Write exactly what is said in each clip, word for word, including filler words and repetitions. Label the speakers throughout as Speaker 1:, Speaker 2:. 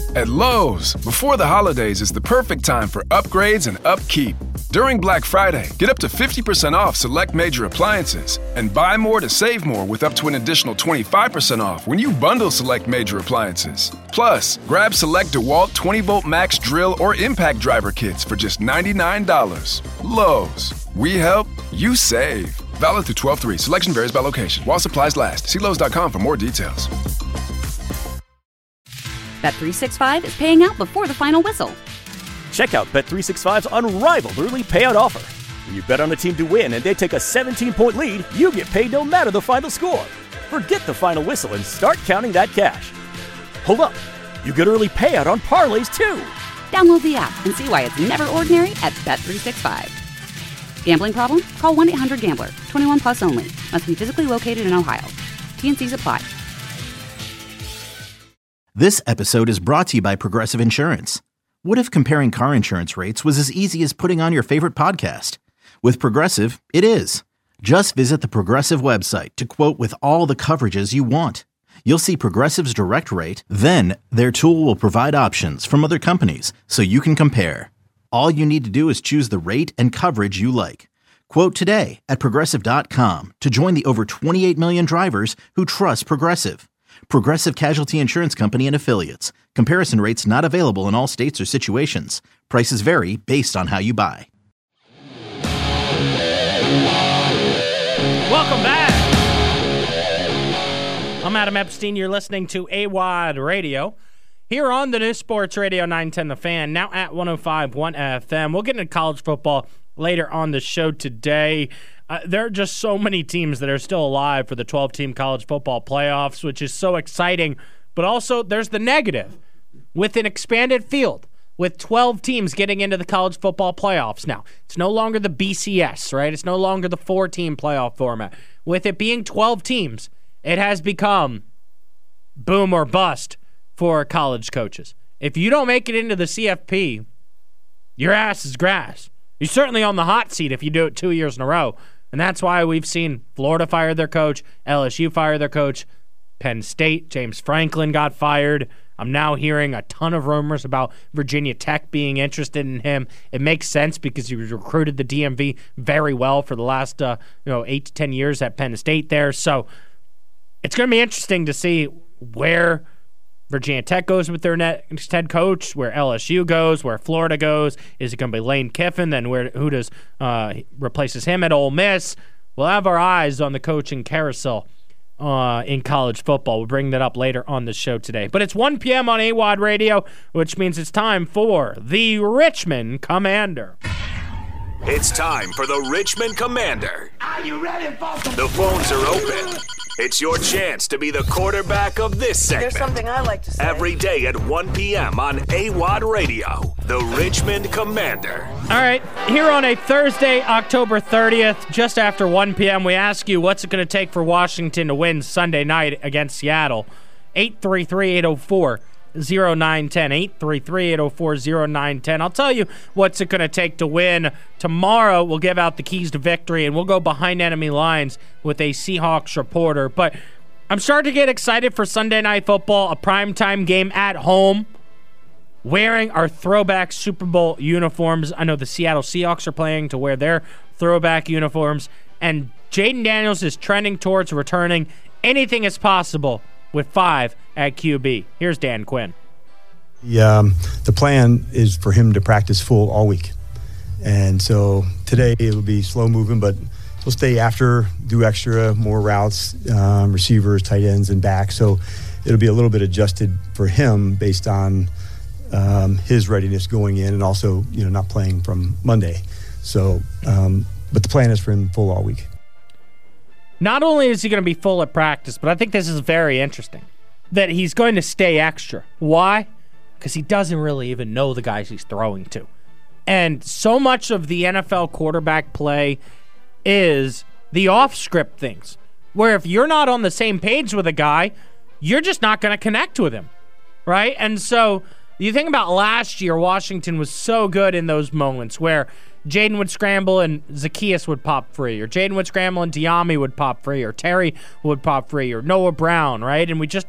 Speaker 1: At Lowe's, before the holidays is the perfect time for upgrades and upkeep. During Black Friday, get up to fifty percent off select major appliances and buy more to save more with up to an additional twenty-five percent off when you bundle select major appliances. Plus, grab select DeWalt twenty volt max drill or impact driver kits for just ninety-nine dollars. Lowe's, we help, you save. Valid through twelve three. Selection varies by location. While supplies last. See Lowe's dot com for more details.
Speaker 2: Bet three sixty-five is paying out before the final whistle.
Speaker 3: Check out Bet three sixty-five's unrivaled early payout offer. When you bet on a team to win and they take a seventeen point lead, you get paid no matter the final score. Forget the final whistle and start counting that cash. Hold up. You get early payout on parlays, too.
Speaker 2: Download the app and see why it's never ordinary at Bet three sixty-five. Gambling problem? Call one eight hundred gambler. twenty-one plus only. Must be physically located in Ohio. T and Cs apply.
Speaker 4: This episode is brought to you by Progressive Insurance. What if comparing car insurance rates was as easy as putting on your favorite podcast? With Progressive, it is. Just visit the Progressive website to quote with all the coverages you want. You'll see Progressive's direct rate, then their tool will provide options from other companies so you can compare. All you need to do is choose the rate and coverage you like. Quote today at Progressive dot com to join the over twenty-eight million drivers who trust Progressive. Progressive Casualty Insurance Company and Affiliates. Comparison rates not available in all states or situations. Prices vary based on how you buy.
Speaker 5: Welcome back. I'm Adam Epstein. You're listening to A W O D Radio here on the new Sports Radio nine ten The Fan, now at one oh five point one F M. We'll get into college football later on the show today. Uh, there are just so many teams that are still alive for the twelve-team college football playoffs, which is so exciting. But also, there's the negative. With an expanded field, with twelve teams getting into the college football playoffs now, it's no longer the B C S, right? It's no longer the four-team playoff format. With it being twelve teams, it has become boom or bust for college coaches. If you don't make it into the C F P, your ass is grass. You're certainly on the hot seat if you do it two years in a row. And that's why we've seen Florida fire their coach, L S U fire their coach, Penn State, James Franklin got fired. I'm now hearing a ton of rumors about Virginia Tech being interested in him. It makes sense because he recruited the D M V very well for the last uh, you know eight to ten years at Penn State there. So it's going to be interesting to see where Virginia Tech goes with their next head coach, where L S U goes, where Florida goes. Is it going to be Lane Kiffin? Then where who does uh, replaces him at Ole Miss? We'll have our eyes on the coaching carousel uh, in college football. We'll bring that up later on the show today. But it's one p.m. on A W O D Radio, which means it's time for the Richmond Commander.
Speaker 6: It's time for the Richmond Commander.
Speaker 7: Are you ready, folks?
Speaker 6: The phones are open. It's your chance to be the quarterback of this segment.
Speaker 7: There's something I like to say.
Speaker 6: Every day at one p.m. on A W O D Radio, the Richmond Commander.
Speaker 5: All right, here on a Thursday, October thirtieth, just after one p.m., we ask you what's it going to take for Washington to win Sunday night against Seattle. eight three three, eight oh four, oh nine one oh, eight three three, eight oh four, oh nine one oh. I'll tell you what's it going to take to win. Tomorrow, we'll give out the keys to victory, and we'll go behind enemy lines with a Seahawks reporter. But I'm starting to get excited for Sunday Night Football, a primetime game at home, wearing our throwback Super Bowl uniforms. I know the Seattle Seahawks are playing to wear their throwback uniforms, and Jayden Daniels is trending towards returning. Anything is possible with five at Q B. Here's Dan Quinn.
Speaker 8: The, um, the plan is for him to practice full all week. And so today it will be slow moving, but he'll stay after, do extra, more routes, um, receivers, tight ends, and back. So it'll be a little bit adjusted for him based on um, his readiness going in and also, you know, not playing from Monday. So, um, but the plan is for him full all week.
Speaker 5: Not only is he going to be full at practice, but I think this is very interesting, that he's going to stay extra. Why? Because he doesn't really even know the guys he's throwing to. And so much of the N F L quarterback play is the off-script things, where if you're not on the same page with a guy, you're just not going to connect with him, right? And so you think about last year, Washington was so good in those moments where Jayden would scramble and Zacchaeus would pop free, or Jayden would scramble and Diami would pop free, or Terry would pop free, or Noah Brown, right? And we just don't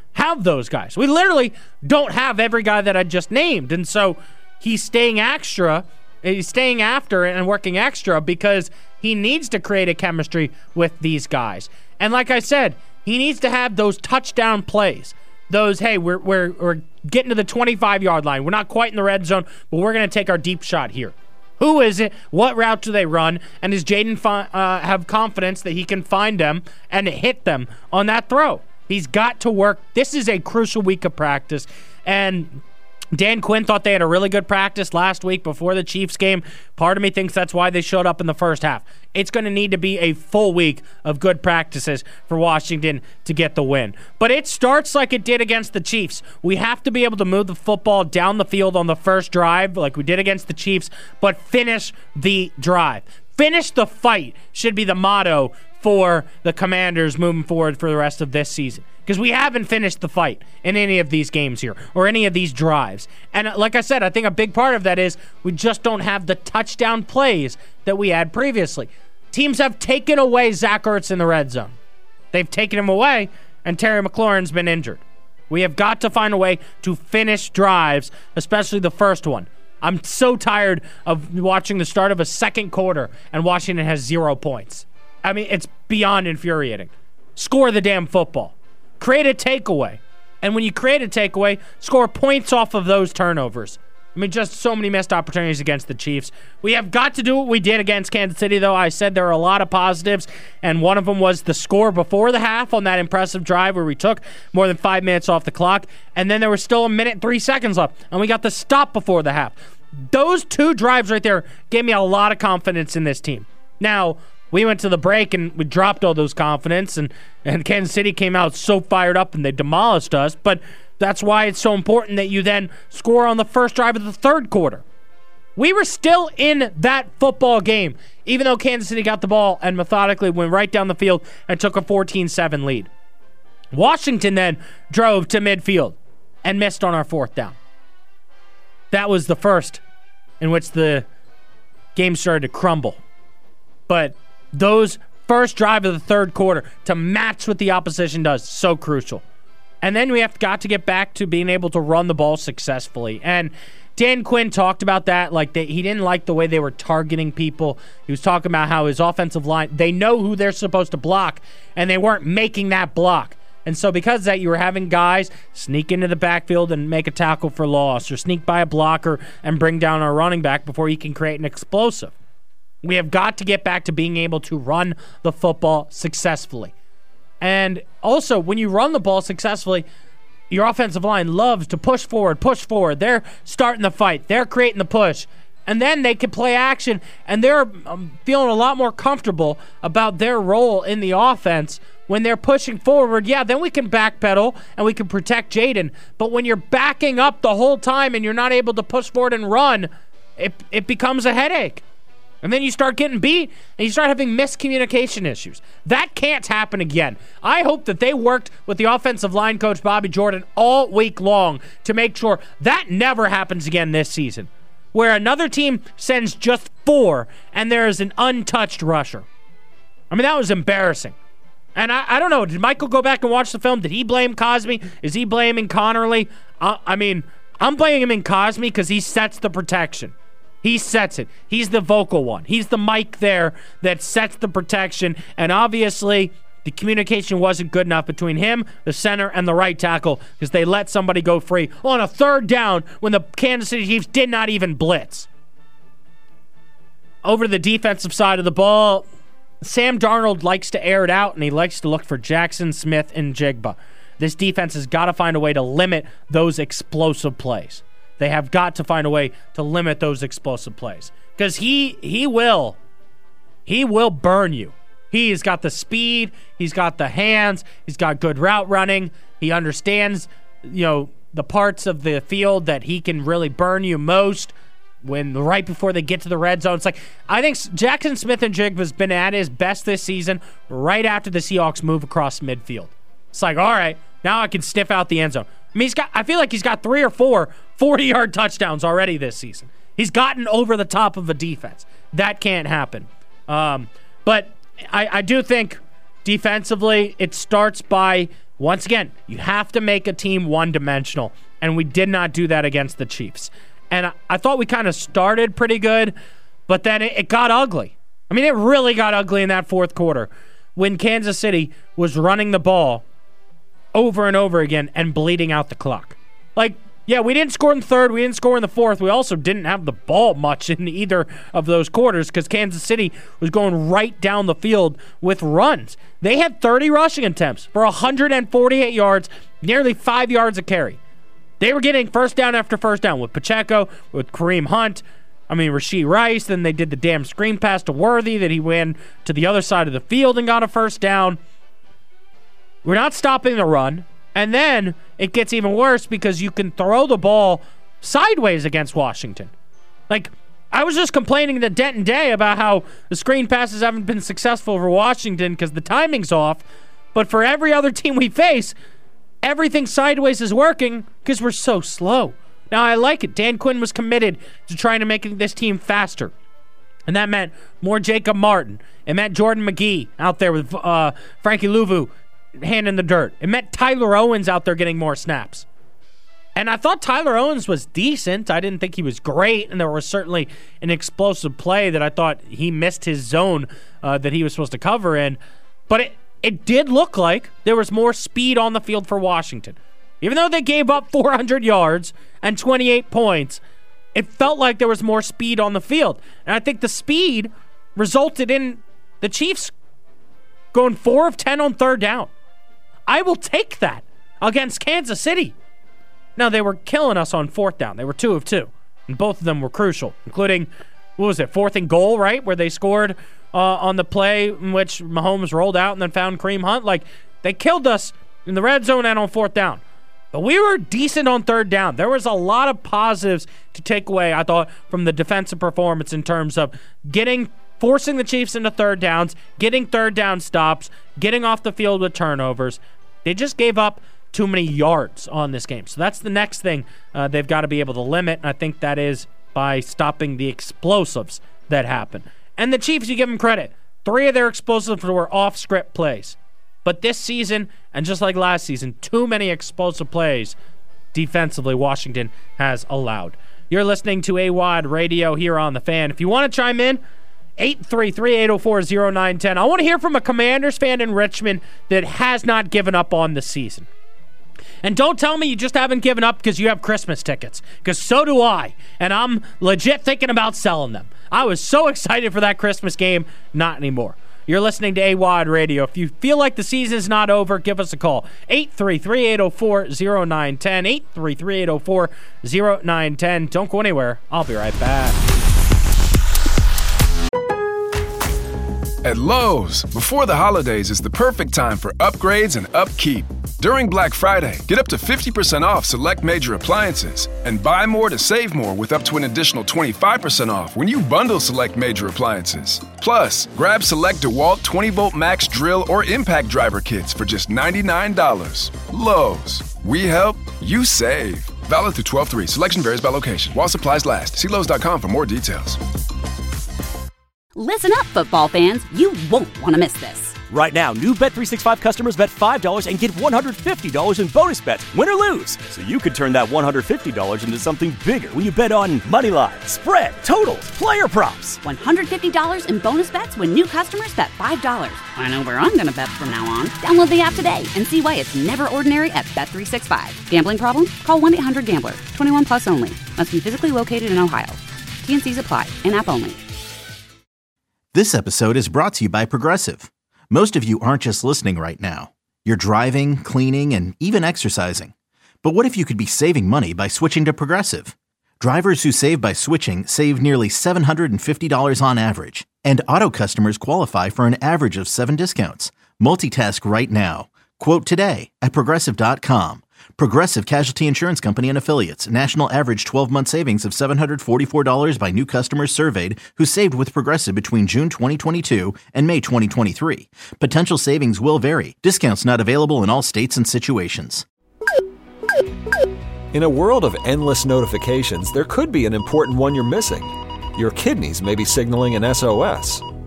Speaker 5: have those guys. We literally don't have every guy that I just named. And so he's staying extra, he's staying after and working extra because he needs to create a chemistry with these guys. And like I said, he needs to have those touchdown plays. Those, hey, we're we're we're getting to the twenty-five-yard line. We're not quite in the red zone, but we're going to take our deep shot here. Who is it? What route do they run? And does Jaden fi- uh, have confidence that he can find them and hit them on that throw? He's got to work. This is a crucial week of practice. And Dan Quinn thought they had a really good practice last week before the Chiefs game. Part of me thinks that's why they showed up in the first half. It's going to need to be a full week of good practices for Washington to get the win. But it starts like it did against the Chiefs. We have to be able to move the football down the field on the first drive like we did against the Chiefs, but finish the drive. Finish the fight should be the motto for the Commanders moving forward for the rest of this season. Because we haven't finished the fight in any of these games here or any of these drives. And like I said, I think a big part of that is we just don't have the touchdown plays that we had previously. Teams have taken away Zach Ertz in the red zone. They've taken him away, and Terry McLaurin's been injured. We have got to find a way to finish drives, especially the first one. I'm so tired of watching the start of a second quarter and Washington has zero points. I mean, it's beyond infuriating. Score the damn football. Create a takeaway. And when you create a takeaway, score points off of those turnovers. I mean, just so many missed opportunities against the Chiefs. We have got to do what we did against Kansas City, though. I said there are a lot of positives, and one of them was the score before the half on that impressive drive where we took more than five minutes off the clock, and then there was still a minute and three seconds left, and we got the stop before the half. Those two drives right there gave me a lot of confidence in this team. Now, we went to the break and we dropped all those confidence, and, and Kansas City came out so fired up and they demolished us. But that's why it's so important that you then score on the first drive of the third quarter. We were still in that football game, even though Kansas City got the ball and methodically went right down the field and took a fourteen seven lead. Washington then drove to midfield and missed on our fourth down. That was the first in which the game started to crumble. But those first drive of the third quarter to match what the opposition does, so crucial. And then we have got to get back to being able to run the ball successfully. And Dan Quinn talked about that, like they, he didn't like the way they were targeting people. He was talking about how his offensive line, they know who they're supposed to block, and they weren't making that block. And so because of that, you were having guys sneak into the backfield and make a tackle for loss, or sneak by a blocker and bring down our running back before he can create an explosive. We have got to get back to being able to run the football successfully. And also, when you run the ball successfully, your offensive line loves to push forward, push forward. They're starting the fight. They're creating the push. And then they can play action, and they're um, feeling a lot more comfortable about their role in the offense when they're pushing forward. Yeah, then we can backpedal, and we can protect Jaden. But when you're backing up the whole time and you're not able to push forward and run, it it becomes a headache. And then you start getting beat, and you start having miscommunication issues. That can't happen again. I hope that they worked with the offensive line coach, Bobby Jordan, all week long to make sure that never happens again this season, where another team sends just four, and there is an untouched rusher. I mean, that was embarrassing. And I, I don't know, did Michael go back and watch the film? Did he blame Cosmi? Is he blaming Connerly? Uh, I mean, I'm blaming him in Cosmi because he sets the protection. He sets it. He's the vocal one. He's the mic there that sets the protection. And obviously, the communication wasn't good enough between him, the center, and the right tackle because they let somebody go free on a third down when the Kansas City Chiefs did not even blitz. Over to the defensive side of the ball, Sam Darnold likes to air it out, and he likes to look for Jackson, Smith, and Jigba. This defense has got to find a way to limit those explosive plays. They have got to find a way to limit those explosive plays. Because he he will. He will burn you. He's got the speed. He's got the hands. He's got good route running. He understands, you know, the parts of the field that he can really burn you most when right before they get to the red zone. It's like, I think Jackson Smith and Jigba has been at his best this season right after the Seahawks move across midfield. It's like, all right, now I can sniff out the end zone. I mean, he's got. I feel like he's got three or four forty-yard touchdowns already this season. He's gotten over the top of a defense. That can't happen. Um, but I, I do think defensively it starts by Once again, you have to make a team one-dimensional, and we did not do that against the Chiefs. And I, I thought we kind of started pretty good, but then it, it got ugly. I mean, it really got ugly in that fourth quarter when Kansas City was running the ball over and over again and bleeding out the clock. Like, yeah, we didn't score in the third. We didn't score in the fourth. We also didn't have the ball much in either of those quarters because Kansas City was going right down the field with runs. They had thirty rushing attempts for one hundred forty-eight yards, nearly five yards a carry. They were getting first down after first down with Pacheco, with Kareem Hunt, I mean, Rashee Rice. Then they did the damn screen pass to Worthy that he ran to the other side of the field and got a first down. We're not stopping the run. And then it gets even worse because you can throw the ball sideways against Washington. Like, I was just complaining to Denton Day about how the screen passes haven't been successful for Washington because the timing's off. But for every other team we face, everything sideways is working because we're so slow. Now, I like it. Dan Quinn was committed to trying to make this team faster. And that meant more Jacob Martin. It meant Jordan McGee out there with uh, Frankie Louvu hand in the dirt. It meant Tyler Owens out there getting more snaps. And I thought Tyler Owens was decent. I didn't think he was great, and there was certainly an explosive play that I thought he missed his zone uh, that he was supposed to cover in. But it, it did look like there was more speed on the field for Washington. Even though they gave up four hundred yards and twenty-eight points, it felt like there was more speed on the field. And I think the speed resulted in the Chiefs going four of ten on third down. I will take that against Kansas City. Now, they were killing us on fourth down. They were two of two, and both of them were crucial, including, what was it, fourth and goal, right, where they scored uh, on the play in which Mahomes rolled out and then found Kareem Hunt. Like, they killed us in the red zone and on fourth down. But we were decent on third down. There was a lot of positives to take away, I thought, from the defensive performance in terms of getting, forcing the Chiefs into third downs, getting third down stops, getting off the field with turnovers. They just gave up too many yards on this game. So that's the next thing uh, they've got to be able to limit, and I think that is by stopping the explosives that happen. And the Chiefs, you give them credit. Three of their explosives were off-script plays. But this season, and just like last season, too many explosive plays defensively Washington has allowed. You're listening to A W O D Radio here on The Fan. If you want to chime in, eight three three, eight oh four, oh nine one oh. I want to hear from a Commanders fan in Richmond that has not given up on the season. And don't tell me you just haven't given up because you have Christmas tickets, because so do I, and I'm legit thinking about selling them. I was so excited for that Christmas game, not anymore. You're listening to A W O D Radio. If you feel like the season's not over, give us a call. eight three three, eight oh four, oh nine one oh, eight three three, eight oh four, oh nine one oh. Don't go anywhere. I'll be right back.
Speaker 1: At Lowe's, before the holidays is the perfect time for upgrades and upkeep. During Black Friday, get up to fifty percent off select major appliances and buy more to save more with up to an additional twenty-five percent off when you bundle select major appliances. Plus, grab select DeWalt twenty volt max drill or impact driver kits for just ninety-nine dollars. Lowe's, we help, you save. Valid through twelve three. Selection varies by location. While supplies last. See Lowe's dot com for more details.
Speaker 2: Listen up, football fans. You won't want to miss this.
Speaker 3: Right now, new Bet three sixty-five customers bet five dollars and get one hundred fifty dollars in bonus bets, win or lose. So you could turn that one hundred fifty dollars into something bigger when you bet on money line, spread, totals, player props.
Speaker 2: one hundred fifty dollars in bonus bets when new customers bet five dollars. I know where I'm going to bet from now on. Download the app today and see why it's never ordinary at Bet three sixty-five. Gambling problem? Call one eight hundred gambler. twenty-one plus only. Must be physically located in Ohio. T N Cs apply. In-app only.
Speaker 4: This episode is brought to you by Progressive. Most of you aren't just listening right now. You're driving, cleaning, and even exercising. But what if you could be saving money by switching to Progressive? Drivers who save by switching save nearly seven hundred fifty dollars on average. And auto customers qualify for an average of seven discounts. Multitask right now. Quote today at Progressive dot com. Progressive Casualty Insurance Company and Affiliates. National average twelve-month savings of seven hundred forty-four dollars by new customers surveyed who saved with Progressive between June twenty twenty-two and May twenty twenty-three. Potential savings will vary. Discounts not available in all states and situations.
Speaker 9: In a world of endless notifications, there could be an important one you're missing. Your kidneys may be signaling an S O S.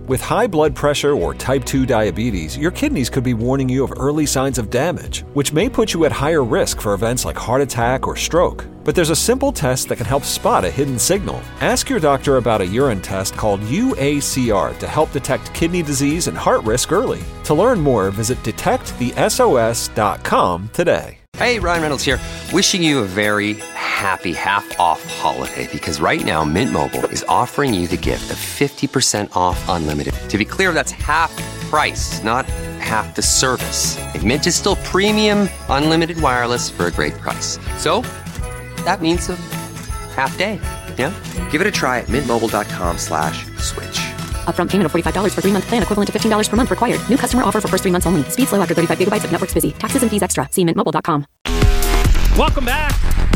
Speaker 9: With high blood pressure or type two diabetes, your kidneys could be warning you of early signs of damage, which may put you at higher risk for events like heart attack or stroke. But there's a simple test that can help spot a hidden signal. Ask your doctor about a urine test called U A C R to help detect kidney disease and heart risk early. To learn more, visit detect the S O S dot com today.
Speaker 10: Hey, Ryan Reynolds here, wishing you a very happy half-off holiday, because right now Mint Mobile is offering you the gift of fifty percent off unlimited. To be clear, that's half price, not half the service. And Mint is still premium unlimited wireless for a great price. So that means a half day, yeah? Give it a try at mintmobile.com slash switch.
Speaker 11: Upfront payment of forty-five dollars for three-month plan, equivalent to fifteen dollars per month required. New customer offer for first three months only. Speed slow after thirty-five gigabytes if network's busy. Taxes and fees extra. See mint mobile dot com.
Speaker 5: Welcome back.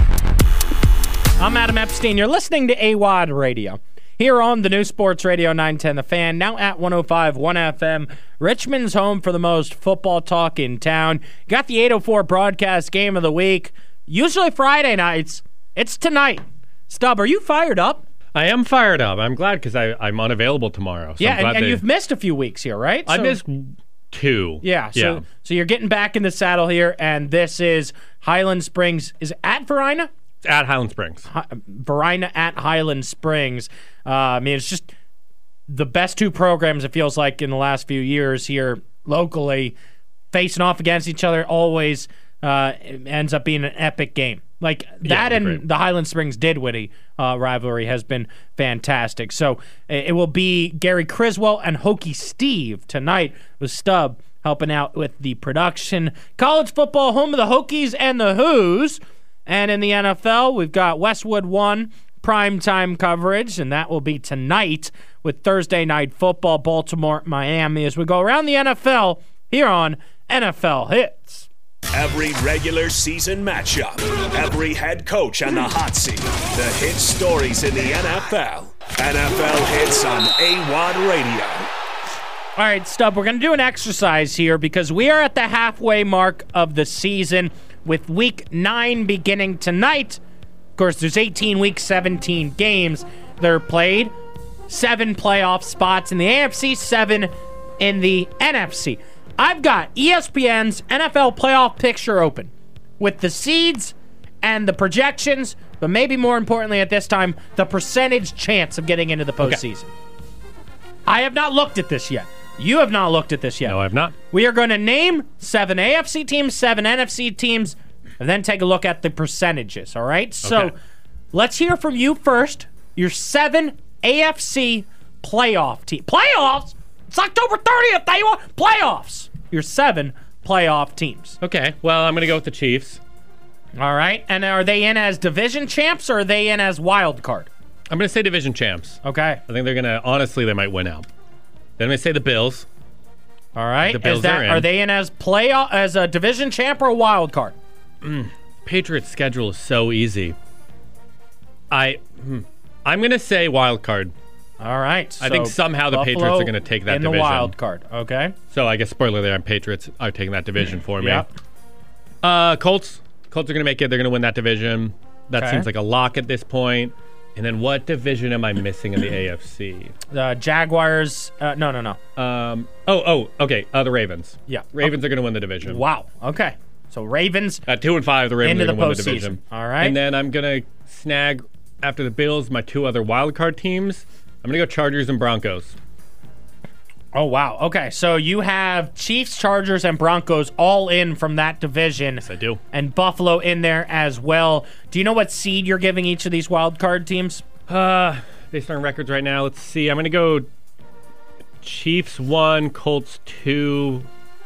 Speaker 5: I'm Adam Epstein. You're listening to A W A D Radio. Here on the new Sports Radio nine ten The Fan, now at one oh five point one F M. Richmond's home for the most football talk in town. Got the eight oh four broadcast game of the week. Usually Friday nights. It's tonight. Stubb, are you fired up?
Speaker 12: I am fired up. I'm glad because I'm unavailable tomorrow. So
Speaker 5: yeah,
Speaker 12: I'm glad
Speaker 5: and, and
Speaker 12: they...
Speaker 5: you've missed a few weeks here, right?
Speaker 12: I
Speaker 5: so,
Speaker 12: missed two.
Speaker 5: Yeah, so,
Speaker 12: yeah.
Speaker 5: So you're getting back in the saddle here, and this is Highland Springs. Is it at Varina?
Speaker 12: It's at Highland Springs.
Speaker 5: Hi, Varina at Highland Springs. Uh, I mean, it's just the best two programs, it feels like, in the last few years here locally, facing off against each other. Always uh, ends up being an epic game. Like that, yeah, and great. The Highland Springs Dinwiddie uh, rivalry has been fantastic. So it will be Gary Criswell and Hokie Steve tonight with Stubb helping out with the production. College football, home of the Hokies and the Who's. And in the N F L, we've got Westwood One primetime coverage, and that will be tonight with Thursday Night Football, Baltimore, Miami, as we go around the N F L here on N F L Hits.
Speaker 6: Every regular season matchup, every head coach on the hot seat, the hit stories in the N F L. N F L Hits on A W A D Radio.
Speaker 5: All right, Stubb, we're going to do an exercise here because we are at the halfway mark of the season with week nine beginning tonight. Of course, there's eighteen weeks, seventeen games that are played, seven playoff spots in the A F C, seven in the N F C. I've got E S P N's N F L playoff picture open with the seeds and the projections, but maybe more importantly at this time, the percentage chance of getting into the postseason. Okay. I have not looked at this yet. You have not looked at this yet.
Speaker 12: No, I have not.
Speaker 5: We are going to name seven A F C teams, seven N F C teams, and then take a look at the percentages, all right? So
Speaker 12: okay.
Speaker 5: Let's hear from you first. Your seven A F C playoff team. Playoffs? It's October thirtieth, they want playoffs. Your seven playoff teams.
Speaker 12: Okay, well, I'm going to go with the Chiefs.
Speaker 5: All right, and are they in as division champs or are they in as wild card?
Speaker 12: I'm going to say division champs.
Speaker 5: Okay.
Speaker 12: I think they're going to, honestly, they might win out. Then I'm going to say the Bills.
Speaker 5: All right.
Speaker 12: The Bills
Speaker 5: Is that,
Speaker 12: are in.
Speaker 5: Are they in as playoff, as a division champ or a wild card?
Speaker 12: Mm, Patriots' schedule is so easy. I, hmm, I'm going to say wild card.
Speaker 5: All right.
Speaker 12: I
Speaker 5: so
Speaker 12: think somehow the
Speaker 5: Buffalo
Speaker 12: Patriots are going to take that
Speaker 5: in
Speaker 12: division.
Speaker 5: In the wild card, okay.
Speaker 12: So I guess, spoiler there, Patriots are taking that division for me.
Speaker 5: Yep.
Speaker 12: Uh, Colts. Colts are going to make it. They're going to win that division. That
Speaker 5: okay.
Speaker 12: seems like a lock at this point. And then what division am I missing in the A F C?
Speaker 5: The Jaguars. Uh, no, no, no.
Speaker 12: Um. Oh, oh, okay. Uh, the Ravens.
Speaker 5: Yeah.
Speaker 12: Ravens
Speaker 5: okay.
Speaker 12: are going to win the division.
Speaker 5: Wow. Okay. So Ravens.
Speaker 12: At two and five, the Ravens
Speaker 5: into
Speaker 12: are
Speaker 5: the
Speaker 12: going to win the
Speaker 5: division.
Speaker 12: division.
Speaker 5: All right.
Speaker 12: And then I'm going to snag, after the Bills, my two other wild card teams. I'm going to go Chargers and Broncos.
Speaker 5: Oh, wow. Okay, so you have Chiefs, Chargers, and Broncos all in from that division.
Speaker 12: Yes, I do.
Speaker 5: And Buffalo in there as well. Do you know what seed you're giving each of these wild card teams?
Speaker 12: Uh, based on records right now, let's see. I'm going to go Chiefs one, Colts two,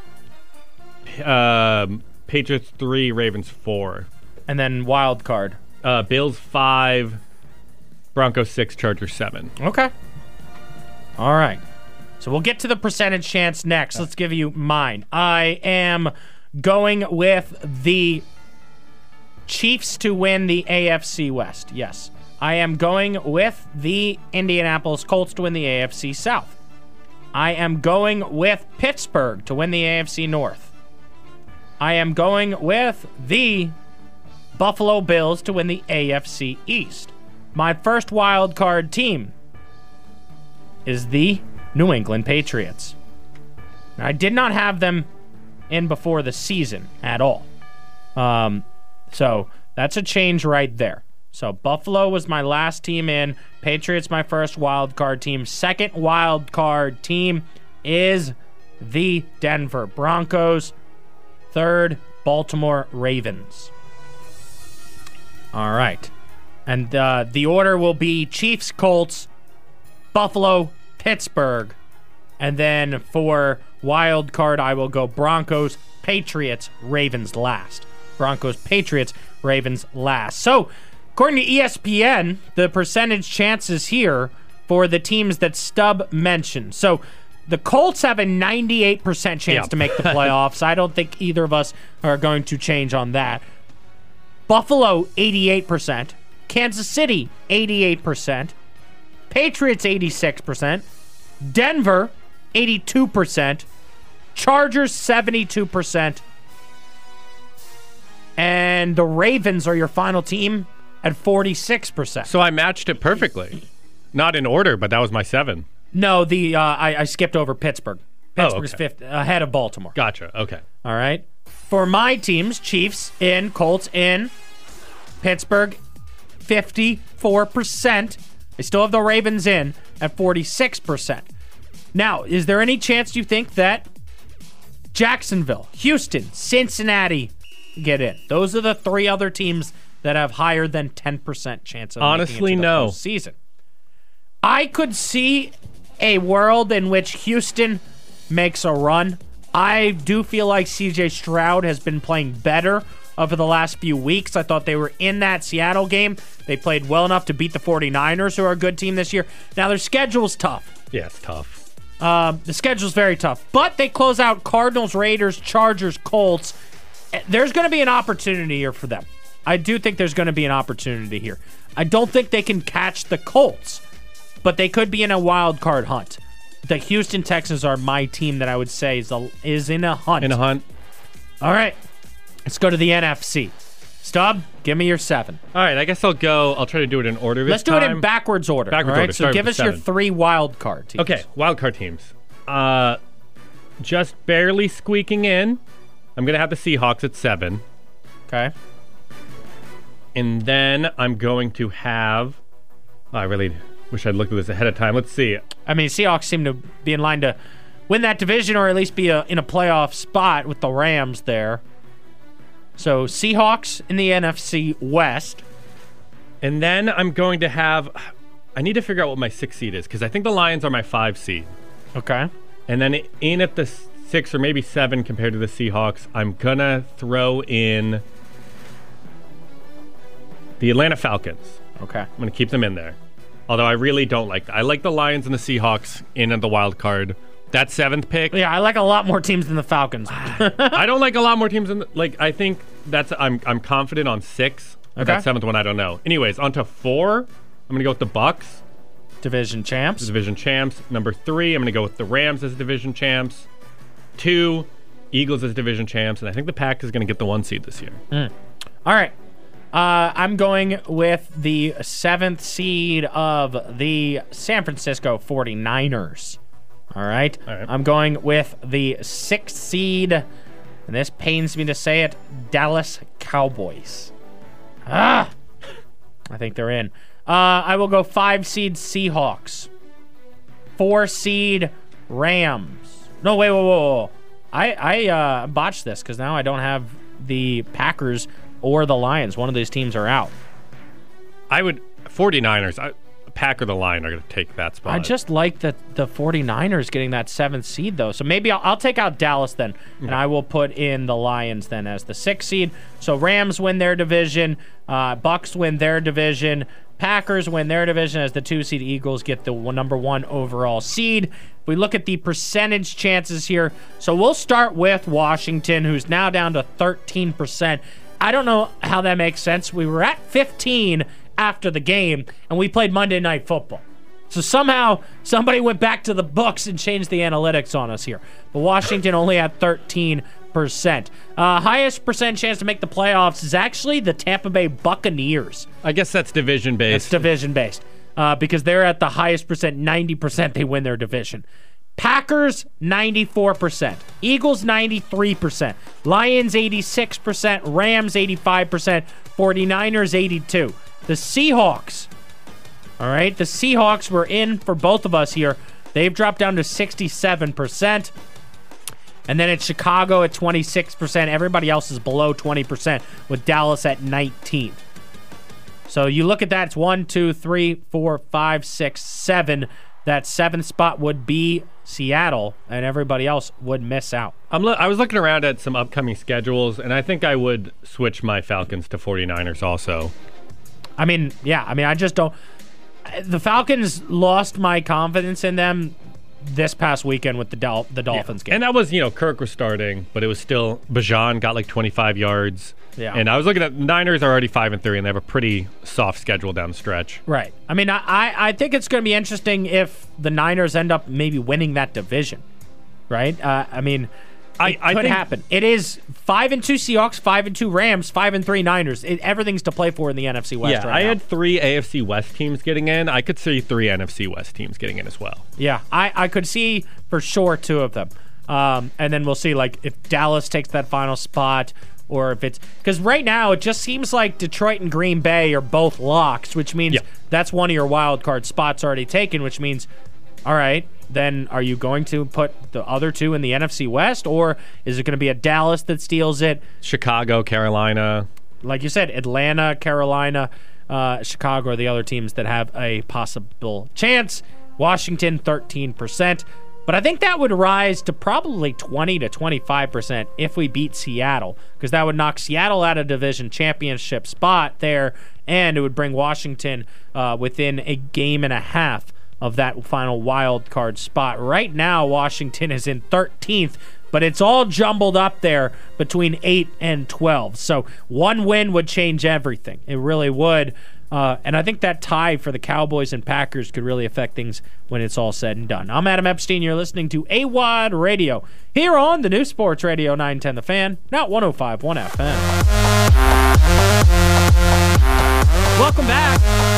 Speaker 12: uh, Patriots three, Ravens four.
Speaker 5: And then wild card.
Speaker 12: Uh, Bills five, Broncos six, Chargers seven.
Speaker 5: Okay. All right. So we'll get to the percentage chance next. Let's give you mine. I am going with the Chiefs to win the A F C West. Yes. I am going with the Indianapolis Colts to win the A F C South. I am going with Pittsburgh to win the A F C North. I am going with the Buffalo Bills to win the A F C East. My first wild card team is the New England Patriots. Now, I did not have them in before the season at all. Um, so that's a change right there. So Buffalo was my last team in. Patriots my first wild card team. Second wild card team is the Denver Broncos. Third, Baltimore Ravens. All right. And uh, the order will be Chiefs, Colts, Buffalo, Pittsburgh. And then for wild card, I will go Broncos, Patriots, Ravens last. Broncos, Patriots, Ravens last. So, according to E S P N, the percentage chances here for the teams that Stubb mentioned. So, the Colts have a ninety-eight percent chance
Speaker 12: yep.
Speaker 5: to make the playoffs. I don't think either of us are going to change on that. Buffalo, eighty-eight percent. Kansas City, eighty-eight percent. Patriots, eighty-six percent. Denver, eighty-two percent. Chargers, seventy-two percent. And the Ravens are your final team at forty-six percent.
Speaker 12: So I matched it perfectly. Not in order, but that was my seven.
Speaker 5: No, the uh, I, I skipped over Pittsburgh. Pittsburgh's
Speaker 12: oh, okay.
Speaker 5: fifth, ahead of Baltimore.
Speaker 12: Gotcha, okay.
Speaker 5: All right. For my teams, Chiefs in, Colts in, Pittsburgh, fifty-four percent. I still have the Ravens in at forty-six percent. Now, is there any chance you think that Jacksonville, Houston, Cincinnati get in? Those are the three other teams that have higher than ten percent chance of
Speaker 12: Honestly,
Speaker 5: making it to the
Speaker 12: no.
Speaker 5: postseason. I could see a world in which Houston makes a run. I do feel like C J Stroud has been playing better over the last few weeks. I thought they were in that Seattle game. They played well enough to beat the 49ers, who are a good team this year. Now, their schedule's tough.
Speaker 12: Yeah, it's tough.
Speaker 5: Um, the schedule's very tough. But they close out Cardinals, Raiders, Chargers, Colts. There's going to be an opportunity here for them. I do think there's going to be an opportunity here. I don't think they can catch the Colts, but they could be in a wild card hunt. The Houston Texans are my team that I would say is, a, is in a hunt.
Speaker 12: In a hunt.
Speaker 5: All right. Let's go to the N F C. Stubb, give me your seven.
Speaker 12: All right, I guess I'll go. I'll try to do it in order this
Speaker 5: Let's do
Speaker 12: time.
Speaker 5: it in backwards order.
Speaker 12: Backwards
Speaker 5: all right?
Speaker 12: order.
Speaker 5: So
Speaker 12: Start
Speaker 5: give
Speaker 12: with
Speaker 5: us your
Speaker 12: seven.
Speaker 5: three wild card teams.
Speaker 12: Okay, wild card teams. Uh, just barely squeaking in. I'm going to have the Seahawks at seven.
Speaker 5: Okay.
Speaker 12: And then I'm going to have... Oh, I really wish I'd looked at this ahead of time. Let's see.
Speaker 5: I mean, Seahawks seem to be in line to win that division or at least be a, in a playoff spot with the Rams there. So Seahawks in the N F C West.
Speaker 12: And then I'm going to have... I need to figure out what my sixth seed is because I think the Lions are my five seed.
Speaker 5: Okay.
Speaker 12: And then in at the six or maybe seven compared to the Seahawks, I'm going to throw in the Atlanta Falcons.
Speaker 5: Okay. I'm
Speaker 12: going to keep them in there. Although I really don't like that. I like the Lions and the Seahawks in at the wild card. That seventh pick.
Speaker 5: Yeah, I like a lot more teams than the Falcons.
Speaker 12: I don't like a lot more teams than the, like I think that's I'm I'm confident on six. But
Speaker 5: Okay.
Speaker 12: that seventh one I don't know. Anyways, on to four. I'm gonna go with the Bucks.
Speaker 5: Division champs.
Speaker 12: Division champs. Number three, I'm gonna go with the Rams as division champs. Two, Eagles as division champs, and I think the Pack is gonna get the one seed this year.
Speaker 5: Mm. All right. Uh, I'm going with the seventh seed of the San Francisco forty-niners. All right.
Speaker 12: All right.
Speaker 5: I'm going with the sixth seed, and this pains me to say it, Dallas Cowboys. Ah! I think they're in. Uh, I will go five seed Seahawks. Four seed Rams. No, wait, whoa, whoa, whoa. I, I uh, botched this because now I don't have the Packers or the Lions. One of these teams are out.
Speaker 12: I would forty-niners. I, Pack or the Lion are going to take that spot.
Speaker 5: I just like the, the forty-niners getting that seventh seed, though. So maybe I'll, I'll take out Dallas then, and
Speaker 12: Okay.
Speaker 5: I will put in the Lions then as the sixth seed. So Rams win their division. Uh, Bucks win their division. Packers win their division as the two seed. Eagles get the one, number one overall seed. If we look at the percentage chances here, so we'll start with Washington, who's now down to thirteen percent. I don't know how that makes sense. We were at fifteen after the game, and we played Monday Night Football. So somehow somebody went back to the books and changed the analytics on us here. But Washington only had thirteen percent. Uh, highest percent chance to make the playoffs is actually the Tampa Bay Buccaneers.
Speaker 12: I guess that's division based.
Speaker 5: It's division based. uh, because they're at the highest percent, ninety percent they win their division. Packers, ninety-four percent. Eagles, ninety-three percent. Lions, eighty-six percent. Rams, eighty-five percent. forty-niners, eighty-two percent. The Seahawks, all right, the Seahawks were in for both of us here. They've dropped down to sixty-seven percent. And then it's Chicago at twenty-six percent. Everybody else is below twenty percent, with Dallas at nineteen. So you look at that, it's one, two, three, four, five, six, seven. That seventh spot would be Seattle, and everybody else would miss out.
Speaker 12: I'm lo- I was looking around at some upcoming schedules, and I think I would switch my Falcons to forty-niners also.
Speaker 5: I mean, yeah, I mean, I just don't... The Falcons lost my confidence in them this past weekend with the Dol- the Dolphins
Speaker 12: yeah.
Speaker 5: game.
Speaker 12: And that was, you know, Kirk was starting, but it was still... Bijan got like twenty-five yards.
Speaker 5: Yeah.
Speaker 12: And I was looking at... Niners are already five and three, and they have a pretty soft schedule down the stretch.
Speaker 5: Right. I mean, I, I, I think it's going to be interesting if the Niners end up maybe winning that division. Right? Uh, I mean... It
Speaker 12: I, I
Speaker 5: could
Speaker 12: think,
Speaker 5: happen. It is five and two Seahawks, five and two Rams, five and three Niners. It, everything's to play for in the N F C West.
Speaker 12: Yeah,
Speaker 5: right
Speaker 12: I
Speaker 5: now.
Speaker 12: had three A F C West teams getting in. I could see three N F C West teams getting in as well.
Speaker 5: Yeah, I, I could see for sure two of them, um, and then we'll see like if Dallas takes that final spot, or if it's because right now it just seems like Detroit and Green Bay are both locks, which means
Speaker 12: yeah.
Speaker 5: that's one of your wild card spots already taken. Which means, all right. Then are you going to put the other two in the N F C West, or is it going to be a Dallas that steals it?
Speaker 12: Chicago, Carolina.
Speaker 5: Like you said, Atlanta, Carolina, uh, Chicago are the other teams that have a possible chance. Washington, thirteen percent. But I think that would rise to probably twenty to twenty-five percent if we beat Seattle, because that would knock Seattle out of division championship spot there, and it would bring Washington uh, within a game and a half of that final wild card spot. Right now, Washington is in thirteenth, but it's all jumbled up there between eight and twelve. So one win would change everything. It really would. Uh, and I think that tie for the Cowboys and Packers could really affect things when it's all said and done. I'm Adam Epstein. You're listening to A W O D Radio here on the new Sports Radio nine ten The Fan, now one oh five point one F M. Welcome back.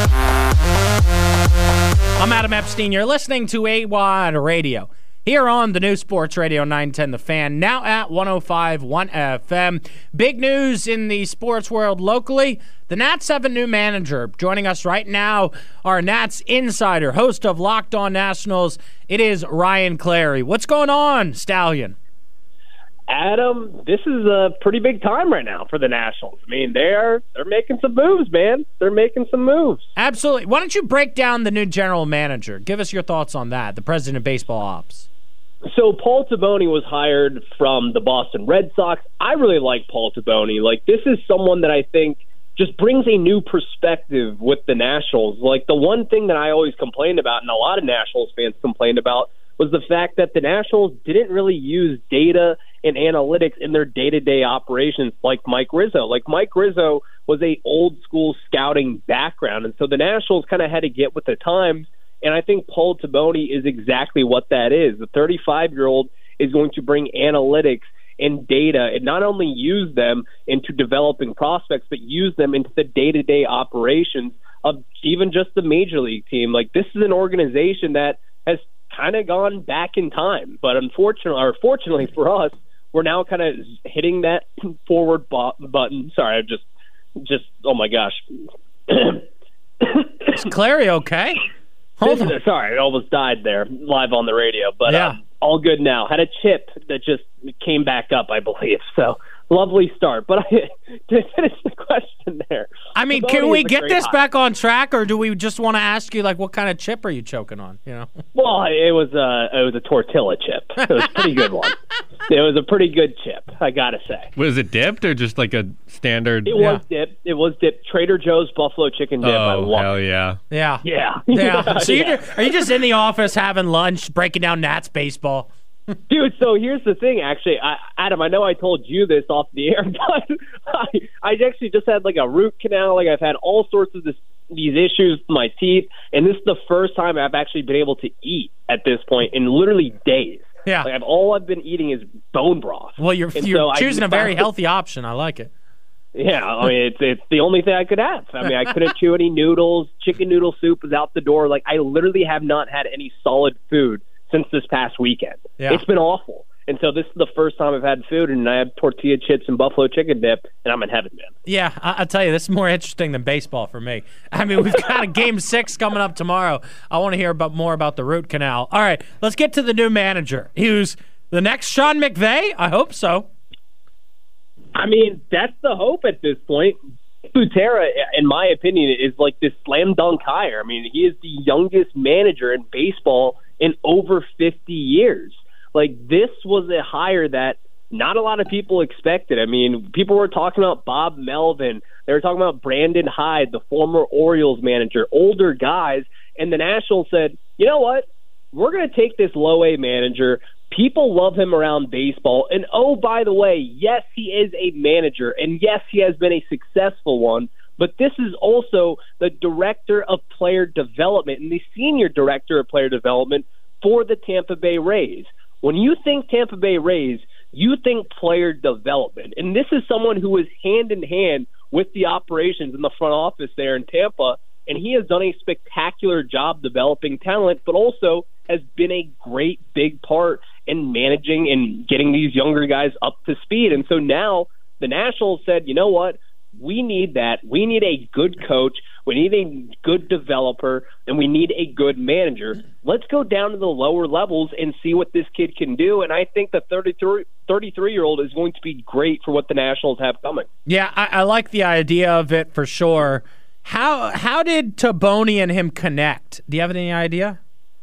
Speaker 5: I'm Adam Epstein. You're listening to A W O D Radio here on the new Sports Radio nine ten The Fan, now at one oh five point one F M. Big news in the sports world locally. The Nats have a new manager. Joining us right now, our Nats insider, host of Locked On Nationals. It is Ryan Clary. What's going on, Stallion?
Speaker 13: Adam, this is a pretty big time right now for the Nationals. I mean, they're they're making some moves, man. They're making some moves.
Speaker 5: Absolutely. Why don't you break down the new general manager? Give us your thoughts on that, the president of baseball ops.
Speaker 13: So Paul Taboni was hired from the Boston Red Sox. I really like Paul Taboni. Like, this is someone that I think just brings a new perspective with the Nationals. Like, the one thing that I always complained about, and a lot of Nationals fans complained about, was the fact that the Nationals didn't really use data and analytics in their day-to-day operations like Mike Rizzo. Like, Mike Rizzo was a old-school scouting background, and so the Nationals kind of had to get with the times, and I think Paul Taboni is exactly what that is. The thirty-five-year-old is going to bring analytics and data and not only use them into developing prospects, but use them into the day-to-day operations of even just the major league team. Like, this is an organization that has kind of gone back in time, but unfortunately, or fortunately for us, we're now kind of hitting that forward bo- button. Sorry, I just, just, oh my gosh.
Speaker 5: Is Clary okay? Hold on.
Speaker 13: Sorry, I almost died there live on the radio, but
Speaker 5: yeah.
Speaker 13: um, all good now. Had a chip that just came back up, I believe. So lovely start. But I, to finish the question there.
Speaker 5: I mean,
Speaker 13: Taboni
Speaker 5: can we
Speaker 13: is a
Speaker 5: get
Speaker 13: great
Speaker 5: this
Speaker 13: hire.
Speaker 5: back on track, or do we just want to ask you, like, what kind of chip are you choking on? You know.
Speaker 13: Well, it was a it was a tortilla chip. It was a pretty good one. It was a pretty good chip, I gotta say.
Speaker 12: Was it dipped or just like a standard?
Speaker 13: It
Speaker 5: Yeah.
Speaker 13: was dipped. It was dipped. Trader Joe's buffalo chicken dip. I
Speaker 12: Oh,
Speaker 13: love
Speaker 12: hell
Speaker 13: it.
Speaker 12: yeah.
Speaker 5: Yeah.
Speaker 13: Yeah.
Speaker 5: Yeah. So you
Speaker 13: Yeah.
Speaker 5: just, are you just in the office having lunch, breaking down Nats baseball?
Speaker 13: Dude, so here's the thing, actually. I, Adam, I know I told you this off the air, but I, I actually just had like a root canal. Like, I've had all sorts of this, these issues with my teeth, and this is the first time I've actually been able to eat at this point in literally days.
Speaker 5: Yeah.
Speaker 13: Like, I've, all I've been eating is bone broth.
Speaker 5: Well, you're
Speaker 13: And
Speaker 5: you're
Speaker 13: so I
Speaker 5: choosing a very
Speaker 13: found-
Speaker 5: healthy option. I like it.
Speaker 13: Yeah, I mean, it's it's the only thing I could have. I mean, I couldn't chew any noodles. Chicken noodle soup was out the door. Like, I literally have not had any solid food since this past weekend.
Speaker 5: Yeah.
Speaker 13: It's been awful. And so this is the first time I've had food, and I have tortilla chips and buffalo chicken dip, and I'm in heaven, man.
Speaker 5: Yeah, I- I'll tell you, this is more interesting than baseball for me. I mean, we've got a game six coming up tomorrow. I want to hear about more about the root canal. All right, let's get to the new manager. Who's the next Sean McVay? I hope so.
Speaker 13: I mean, that's the hope at this point. Butera, in my opinion, is like this slam dunk hire. I mean, he is the youngest manager in baseball in over fifty years. Like, this was a hire that not a lot of people expected. I mean, people were talking about Bob Melvin. They were talking about Brandon Hyde, the former Orioles manager, older guys. And the Nationals said, you know what? We're going to take this low-A manager. People love him around baseball. And, oh, by the way, yes, he is a manager. And, yes, he has been a successful one. But this is also the director of player development and the senior director of player development for the Tampa Bay Rays. When you think Tampa Bay Rays, you think player development. And this is someone who is hand in hand with the operations in the front office there in Tampa, and he has done a spectacular job developing talent, but also has been a great big part in managing and getting these younger guys up to speed. And so now the Nationals said, you know what? We need that. We need a good coach. We need a good developer, and we need a good manager. Let's go down to the lower levels and see what this kid can do. And I think the thirty-three-year-old is going to be great for what the Nationals have coming.
Speaker 5: Yeah, I, I like the idea of it for sure. How how did Taboni and him connect? Do you have any idea?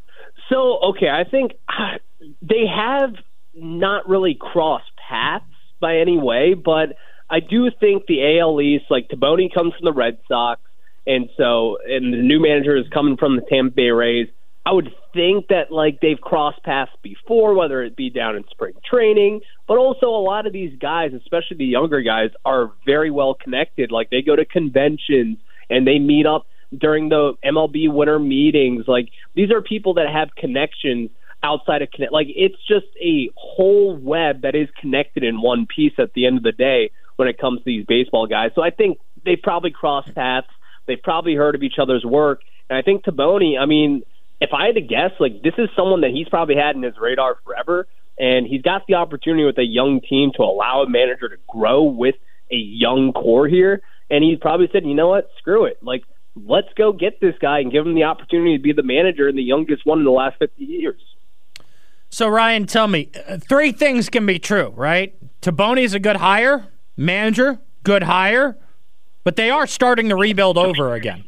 Speaker 13: So, okay, I think uh, they have not really crossed paths by any way, but I do think the A L East, like Taboni comes from the Red Sox, and so and the new manager is coming from the Tampa Bay Rays. I would think that like they've crossed paths before, whether it be down in spring training, but also a lot of these guys, especially the younger guys, are very well connected. Like they go to conventions and they meet up during the M L B winter meetings. Like these are people that have connections outside of connect. Like it's just a whole web that is connected in one piece at the end of the day when it comes to these baseball guys. So I think they've probably crossed paths. They've probably heard of each other's work. And I think Taboni, I mean, if I had to guess, like this is someone that he's probably had in his radar forever. And he's got the opportunity with a young team to allow a manager to grow with a young core here. And he's probably said, you know what, screw it. Like, let's go get this guy and give him the opportunity to be the manager and the youngest one in the last fifty years.
Speaker 5: So, Ryan, tell me, uh, three things can be true, right? Taboni's a good hire, manager, good hire, but they are starting to rebuild over again.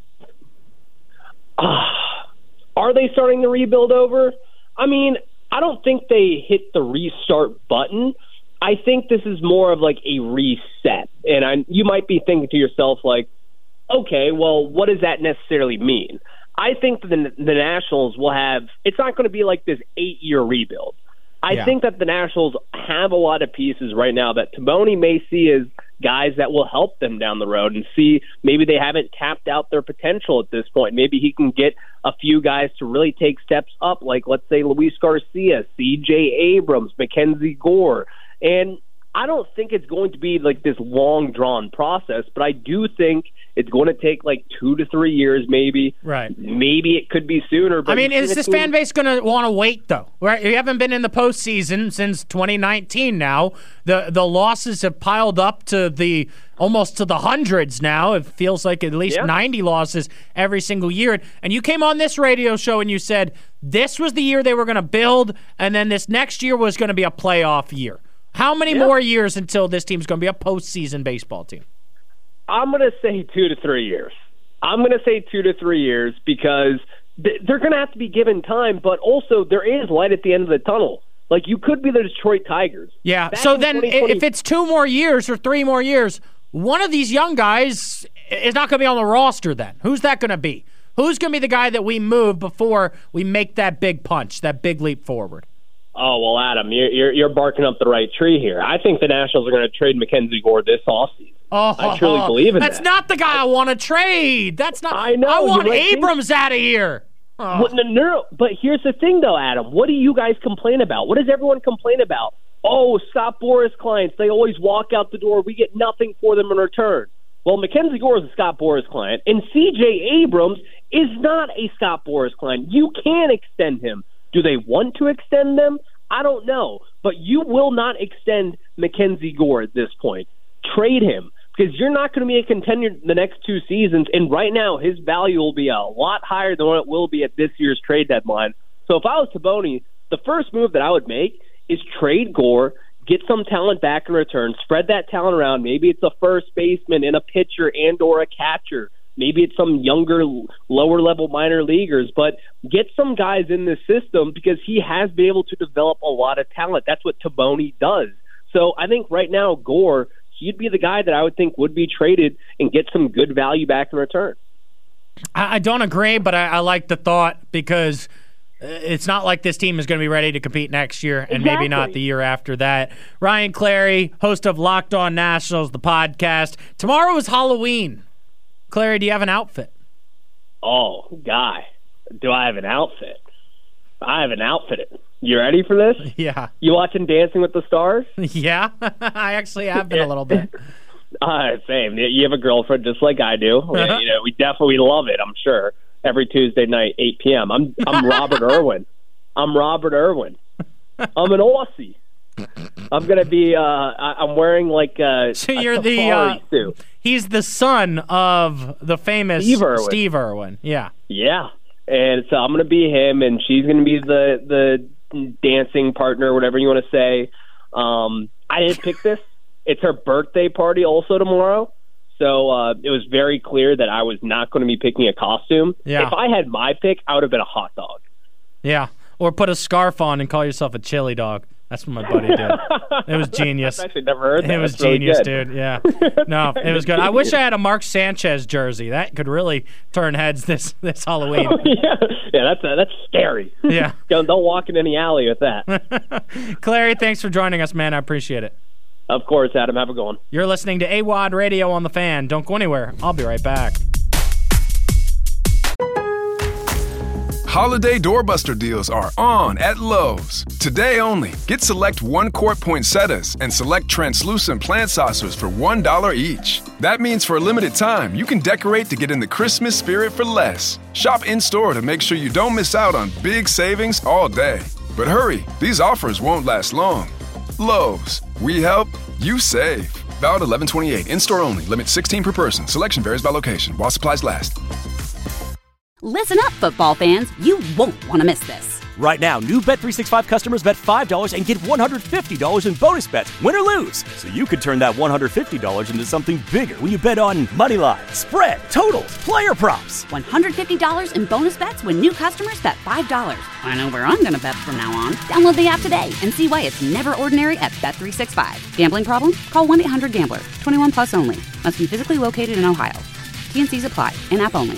Speaker 13: Uh, are they starting to rebuild over? I mean, I don't think they hit the restart button. I think this is more of like a reset. And I, you might be thinking to yourself, like, okay, well, what does that necessarily mean? I think that the, the Nationals will have – it's not going to be like this eight-year rebuild. I yeah. think that the Nationals have a lot of pieces right now that Taboni may see as guys that will help them down the road and see maybe they haven't tapped out their potential at this point. Maybe he can get a few guys to really take steps up, like let's say Luis Garcia, C J Abrams, Mackenzie Gore. And I don't think it's going to be like this long-drawn process, but I do think it's going to take like two to three years maybe.
Speaker 5: Right.
Speaker 13: Maybe it could be sooner. But
Speaker 5: I mean, is this fan base going to want to wait, though? Right? You haven't been in the postseason since twenty nineteen now. The the losses have piled up to the almost to the hundreds now. It feels like at least yeah. ninety losses every single year. And you came on this radio show and you said this was the year they were going to build, and then this next year was going to be a playoff year. How many yeah. more years until this team's going to be a postseason baseball team?
Speaker 13: I'm going to say two to three years. I'm going to say two to three years because th- they're going to have to be given time, but also there is light at the end of the tunnel. Like, you could be the Detroit Tigers.
Speaker 5: Yeah, Back so then if it's two more years or three more years, one of these young guys is not going to be on the roster then. Who's that going to be? Who's going to be the guy that we move before we make that big punch, that big leap forward?
Speaker 13: Oh, well, Adam, you're, you're you're barking up the right tree here. I think the Nationals are going to trade Mackenzie Gore this offseason.
Speaker 5: Oh,
Speaker 13: I truly believe in
Speaker 5: that's
Speaker 13: that.
Speaker 5: That's not the guy I, I want to trade. That's not.
Speaker 13: I know.
Speaker 5: I want Abrams
Speaker 13: think...
Speaker 5: out of here. Oh.
Speaker 13: Well, no, no, but here's the thing, though, Adam. What do you guys complain about? What does everyone complain about? oh, Scott Boras clients, they always walk out the door. We get nothing for them in return. Well, Mackenzie Gore is a Scott Boras client, and C J Abrams is not a Scott Boras client. You can extend him. Do they want to extend them? I don't know. But you will not extend Mackenzie Gore at this point. Trade him, because you're not going to be a contender the next two seasons, and right now his value will be a lot higher than what it will be at this year's trade deadline. So if I was Taboni, the first move that I would make is trade Gore, get some talent back in return, spread that talent around. Maybe it's a first baseman and a pitcher and or a catcher. Maybe it's some younger, lower-level minor leaguers, but get some guys in this system because he has been able to develop a lot of talent. That's what Taboni does. So I think right now Gore, he'd be the guy that I would think would be traded and get some good value back in return.
Speaker 5: I, I don't agree, but I, I like the thought because it's not like this team is going to be ready to compete next year and
Speaker 13: Exactly.
Speaker 5: maybe not the year after that. Ryan Clary, host of Locked On Nationals, the podcast. Tomorrow is Halloween. Clary, do you have an outfit?
Speaker 13: Oh, Guy, do I have an outfit? I have an outfit. You ready for this?
Speaker 5: Yeah.
Speaker 13: You watching Dancing with the Stars?
Speaker 5: Yeah, I actually have been a little bit.
Speaker 13: Uh, same. You have a girlfriend just like I do. We, you know, we definitely love it, I'm sure. Every Tuesday night, eight p.m. I'm I'm Robert Irwin. I'm Robert Irwin. I'm an Aussie. I'm gonna be. Uh, I, I'm wearing like a.
Speaker 5: So
Speaker 13: a
Speaker 5: you're the. Uh,
Speaker 13: suit.
Speaker 5: He's the son of the famous
Speaker 13: Steve Irwin.
Speaker 5: Steve Irwin. Yeah.
Speaker 13: Yeah, and so I'm gonna be him, and she's gonna be the the dancing partner, whatever you want to say. Um, I didn't pick this. It's her birthday party also tomorrow. So uh, it was very clear that I was not going to be picking a costume.
Speaker 5: Yeah.
Speaker 13: If I had my pick, I would have been a hot dog.
Speaker 5: Yeah. Or put a scarf on and call yourself a chili dog. That's what my buddy did. It was genius.
Speaker 13: I've actually never heard that.
Speaker 5: It was
Speaker 13: That's really
Speaker 5: genius,
Speaker 13: good.
Speaker 5: dude. Yeah. No, it was good. I wish I had a Mark Sanchez jersey. That could really turn heads this, this Halloween.
Speaker 13: yeah, yeah, that's uh, that's scary.
Speaker 5: Yeah.
Speaker 13: don't, don't walk in any alley with that.
Speaker 5: Clary, thanks for joining us, man. I appreciate it.
Speaker 13: Of course, Adam. Have a good one.
Speaker 5: You're listening to A W O D Radio on The Fan. Don't go anywhere. I'll be right back.
Speaker 1: Holiday doorbuster deals are on at Lowe's. Today only, get select one-quart poinsettias and select translucent plant saucers for one dollar each. That means for a limited time, you can decorate to get in the Christmas spirit for less. Shop in-store to make sure you don't miss out on big savings all day. But hurry, these offers won't last long. Lowe's, we help, you save. Valid eleven twenty-eight, in-store only, limit sixteen per person. Selection varies by location, while supplies last.
Speaker 2: Listen up, football fans. You won't want to miss this.
Speaker 3: Right now, new Bet three sixty-five customers bet five dollars and get one hundred fifty dollars in bonus bets, win or lose. So you could turn that one hundred fifty dollars into something bigger when you bet on money line, spread, totals, player props.
Speaker 2: one hundred fifty dollars in bonus bets when new customers bet five dollars. I know where I'm going to bet from now on. Download the app today and see why it's never ordinary at Bet three sixty-five. Gambling problem? Call one eight hundred gambler. twenty-one plus only. Must be physically located in Ohio. T N Cs apply. In-app only.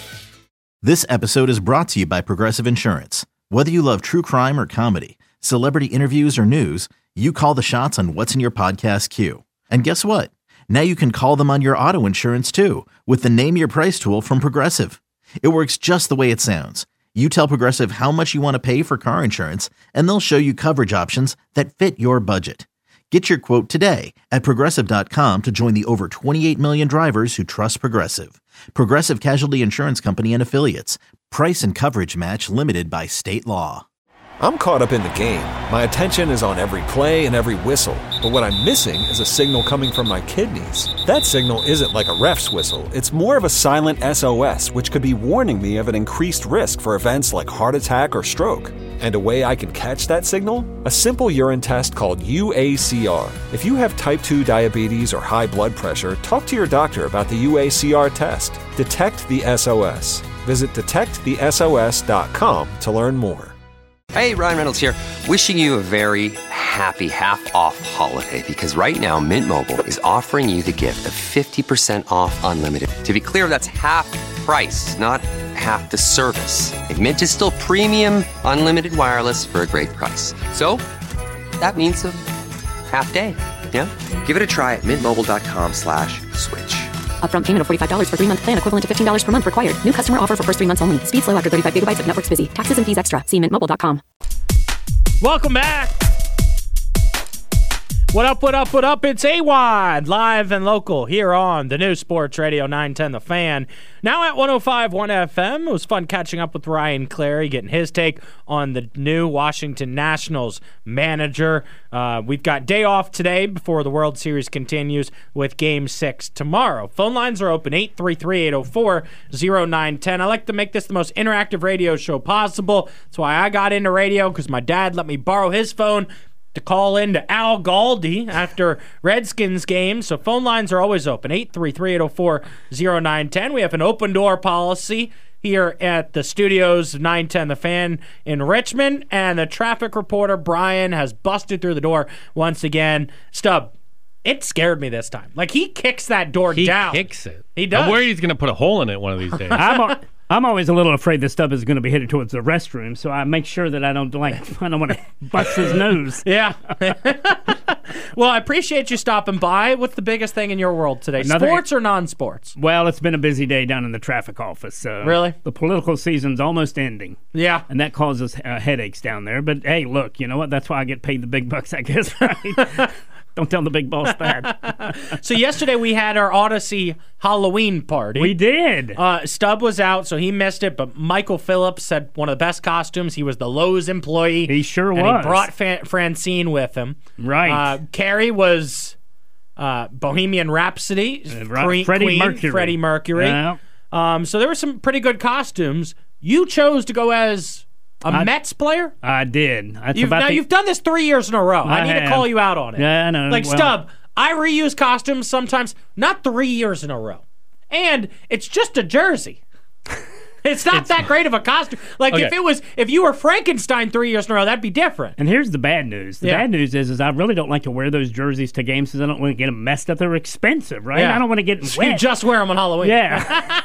Speaker 4: This episode is brought to you by Progressive Insurance. Whether you love true crime or comedy, celebrity interviews or news, you call the shots on what's in your podcast queue. And guess what? Now you can call them on your auto insurance too with the Name Your Price tool from Progressive. It works just the way it sounds. You tell Progressive how much you want to pay for car insurance, and they'll show you coverage options that fit your budget. Get your quote today at Progressive dot com to join the over twenty-eight million drivers who trust Progressive. Progressive Casualty Insurance Company and Affiliates. Price and coverage match limited by state law.
Speaker 9: I'm caught up in the game. My attention is on every play and every whistle. But what I'm missing is a signal coming from my kidneys. That signal isn't like a ref's whistle. It's more of a silent S O S, which could be warning me of an increased risk for events like heart attack or stroke. And a way I can catch that signal? A simple urine test called U A C R. If you have type two diabetes or high blood pressure, talk to your doctor about the U A C R test. Detect the S O S. Visit detect the S O S dot com to learn more.
Speaker 10: Hey, Ryan Reynolds here, wishing you a very happy half-off holiday because right now Mint Mobile is offering you the gift of fifty percent off unlimited. To be clear, that's half price, not half the service. And Mint is still premium unlimited wireless for a great price. So, that means a half day, yeah? Give it a try at mintmobile.com slash switch.
Speaker 11: Upfront payment of forty-five dollars for three-month plan equivalent to fifteen dollars per month required. New customer offer for first three months only. Speed slow after thirty-five gigabytes if network's busy. Taxes and fees extra. See mint mobile dot com.
Speaker 5: Welcome back What up, what up, what up? It's A W A D, live and local here on the new Sports Radio nine ten The Fan. Now at one oh five point one F M. It was fun catching up with Ryan Clary, getting his take on the new Washington Nationals manager. Uh, we've got day off today before the World Series continues with Game six tomorrow. Phone lines are open, eight three three, eight oh four, oh nine one oh. I like to make this the most interactive radio show possible. That's why I got into radio, because my dad let me borrow his phone to call in to Al Galdi after Redskins game. So phone lines are always open, eight three three, eight oh four, oh nine one oh. We have an open door policy here at the studios of nine ten The Fan in Richmond, and the traffic reporter Brian has busted through the door once again. Stub, it scared me this time. Like, he kicks that door
Speaker 12: he
Speaker 5: down.
Speaker 12: He kicks it.
Speaker 5: He does.
Speaker 12: I'm worried he's going to put a hole in it one of these days.
Speaker 14: I'm, a, I'm always a little afraid this stuff is going to be headed towards the restroom, so I make sure that I don't like I don't want to bust his nose.
Speaker 5: Yeah. Well, I appreciate you stopping by. What's the biggest thing in your world today?
Speaker 14: Another,
Speaker 5: sports or non-sports?
Speaker 14: Well, it's been a busy day down in the traffic office. So
Speaker 5: really?
Speaker 14: The political season's almost ending.
Speaker 5: Yeah.
Speaker 14: And that causes uh, headaches down there. But, hey, look, you know what? That's why I get paid the big bucks, I guess, right? Don't tell the big boss that.
Speaker 5: So yesterday we had our Odyssey Halloween party.
Speaker 14: We did.
Speaker 5: Uh, Stubb was out, so he missed it, but Michael Phillips had one of the best costumes. He was the Lowe's employee.
Speaker 14: He sure
Speaker 5: and
Speaker 14: was.
Speaker 5: he brought Fa- Francine with him.
Speaker 14: Right.
Speaker 5: Uh, Carrie was uh, Bohemian Rhapsody.
Speaker 14: Uh, right.
Speaker 5: Queen,
Speaker 14: Freddie
Speaker 5: Queen,
Speaker 14: Mercury.
Speaker 5: Freddie Mercury.
Speaker 14: Yeah.
Speaker 5: Um, so there were some pretty good costumes. You chose to go as a
Speaker 14: I,
Speaker 5: Mets player?
Speaker 14: I did. That's
Speaker 5: You've,
Speaker 14: about
Speaker 5: now,
Speaker 14: the,
Speaker 5: you've done this three years in a row. I,
Speaker 14: I
Speaker 5: need
Speaker 14: have.
Speaker 5: to call you out on it.
Speaker 14: Yeah, I know.
Speaker 5: Like,
Speaker 14: well,
Speaker 5: Stubb, I reuse costumes sometimes, not three years in a row. And it's just a jersey. It's not it's, that great of a costume. Like, okay. if it was, if you were Frankenstein three years in a row, that'd be different.
Speaker 14: And here's the bad news. The
Speaker 5: yeah.
Speaker 14: bad news is, is I really don't like to wear those jerseys to games because I don't want to get them messed up. They're expensive, right?
Speaker 5: Yeah.
Speaker 14: I don't want to get them
Speaker 5: so
Speaker 14: wet.
Speaker 5: You just wear them on Halloween.
Speaker 14: Yeah.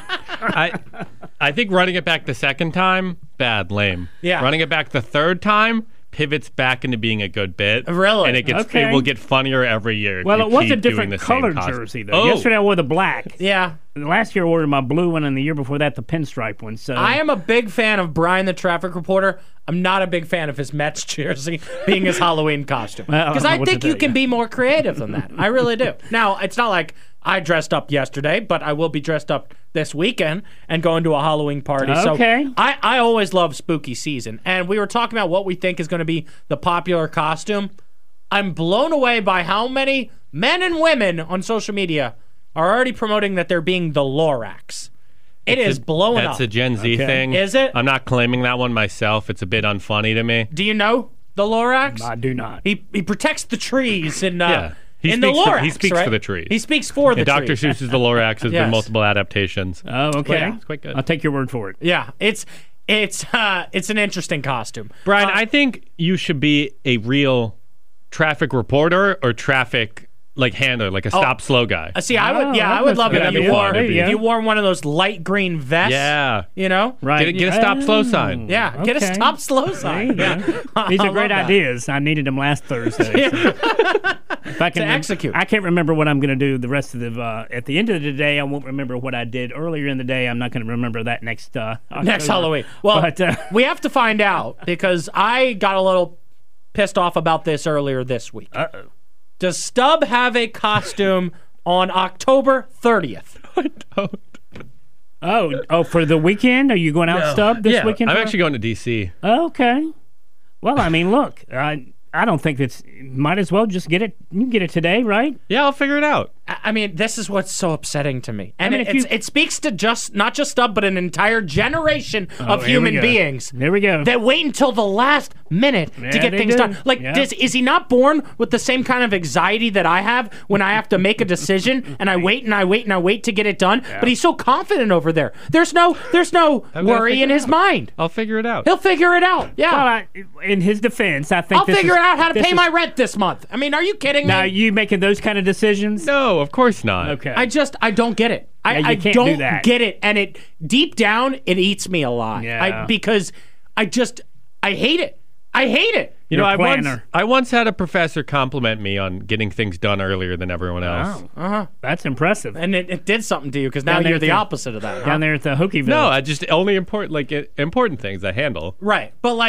Speaker 12: I, I think running it back the second time, bad, lame.
Speaker 5: Yeah.
Speaker 12: Running it back the third time, pivots back into being a good bit.
Speaker 5: Really?
Speaker 12: And it gets
Speaker 14: okay.
Speaker 12: it will get funnier every year.
Speaker 14: Well,
Speaker 12: if
Speaker 14: it
Speaker 12: you
Speaker 14: was
Speaker 12: keep
Speaker 14: a different
Speaker 12: doing the
Speaker 14: colored
Speaker 12: same
Speaker 14: jersey, though.
Speaker 12: Oh.
Speaker 14: Yesterday I wore the black.
Speaker 5: Yeah.
Speaker 14: Last year I wore my blue one, and the year before that the pinstripe one. So
Speaker 5: I am a big fan of Brian the Traffic Reporter. I'm not a big fan of his Mets jersey being his Halloween costume. Because well, I, I think you can you. be more creative than that. I really do. Now, it's not like I dressed up yesterday, but I will be dressed up this weekend and going to a Halloween party.
Speaker 14: Okay.
Speaker 5: So I, I always love spooky season. And we were talking about what we think is going to be the popular costume. I'm blown away by how many men and women on social media are already promoting that they're being the Lorax. It
Speaker 12: it's
Speaker 5: is
Speaker 12: a,
Speaker 5: blowing
Speaker 12: that's
Speaker 5: up.
Speaker 12: That's a Gen Z
Speaker 14: okay.
Speaker 12: thing.
Speaker 5: Is it?
Speaker 12: I'm not claiming that one myself. It's a bit unfunny to me.
Speaker 5: Do you know the Lorax?
Speaker 14: I do not.
Speaker 5: He he protects the trees and uh,
Speaker 12: yeah. He
Speaker 5: in the
Speaker 12: Lorax.
Speaker 5: For,
Speaker 12: he speaks
Speaker 5: right?
Speaker 12: for the trees.
Speaker 5: He speaks for the
Speaker 12: and
Speaker 5: trees.
Speaker 12: Doctor Seuss's The Lorax has
Speaker 5: yes.
Speaker 12: been multiple adaptations.
Speaker 14: Oh, okay.
Speaker 12: Yeah, it's quite good.
Speaker 14: I'll take your word for it.
Speaker 5: Yeah, it's it's uh, it's an interesting costume.
Speaker 12: Brian,
Speaker 5: uh,
Speaker 12: I think you should be a real traffic reporter or traffic like handler, like a stop oh, slow guy.
Speaker 5: Uh, see, I would, yeah,
Speaker 14: oh,
Speaker 5: I would love it if you wore if you wore one of those light green vests.
Speaker 12: Yeah,
Speaker 5: you know,
Speaker 12: right. Get a, get a stop slow sign.
Speaker 5: Yeah,
Speaker 14: okay.
Speaker 5: get a stop slow sign. Yeah.
Speaker 14: These are great ideas. I needed them last Thursday. So. If I can
Speaker 5: to execute.
Speaker 14: I can't remember what I'm going to do the rest of the. Uh, at the end of the day, I won't remember what I did earlier in the day. I'm not going to remember that next uh,
Speaker 5: next Halloween. Well,
Speaker 14: but, uh,
Speaker 5: we have to find out because I got a little pissed off about this earlier this week.
Speaker 14: Uh oh.
Speaker 5: Does Stubb have a costume on October thirtieth?
Speaker 12: I don't.
Speaker 14: Oh, oh, for the weekend? Are you going out, no. Stubb, this
Speaker 12: yeah,
Speaker 14: weekend?
Speaker 12: I'm
Speaker 14: for?
Speaker 12: actually going to D C.
Speaker 14: Okay. Well, I mean, look, I I don't think it's. Might as well just get it. You can get it today, right?
Speaker 12: Yeah, I'll figure it out.
Speaker 5: I mean, this is what's so upsetting to me, and
Speaker 14: I mean,
Speaker 5: it, it's,
Speaker 14: you...
Speaker 5: it speaks to just not just Stubb, but an entire generation
Speaker 14: oh,
Speaker 5: of human beings.
Speaker 14: There we go.
Speaker 5: That wait until the last minute
Speaker 14: yeah,
Speaker 5: to get things
Speaker 14: do.
Speaker 5: done. Like,
Speaker 14: yeah.
Speaker 5: does, is he not born with the same kind of anxiety that I have when I have to make a decision and I wait and I wait and I wait to get it done? Yeah. But he's so confident over there. There's no, there's no worry in his mind.
Speaker 12: I'll figure it out.
Speaker 5: He'll figure it out. Yeah.
Speaker 14: Well, I, in his defense, I think
Speaker 5: I'll
Speaker 14: this
Speaker 5: figure
Speaker 14: is,
Speaker 5: out how to pay
Speaker 14: is,
Speaker 5: my rent this month. I mean, are you kidding
Speaker 14: now,
Speaker 5: me?
Speaker 14: Now, you making those kind of decisions?
Speaker 12: No, of course not.
Speaker 14: Okay.
Speaker 5: I just, I don't get it. I,
Speaker 14: yeah,
Speaker 5: I
Speaker 14: can't
Speaker 5: don't
Speaker 14: do that.
Speaker 5: get it. And it, deep down, it eats me alive.
Speaker 14: Yeah.
Speaker 5: I, because I just, I hate it. I hate it.
Speaker 12: You know, I once,
Speaker 14: planner.
Speaker 12: I once had a professor compliment me on getting things done earlier than everyone else.
Speaker 14: Wow.
Speaker 5: Uh-huh.
Speaker 14: That's impressive.
Speaker 5: And it, it did something to you because now
Speaker 14: Down
Speaker 5: you're the
Speaker 14: the,
Speaker 5: opposite of that.
Speaker 14: Down
Speaker 5: huh?
Speaker 14: there at the Hokieville.
Speaker 12: No, I just only important like it, important things I handle.
Speaker 5: Right. But like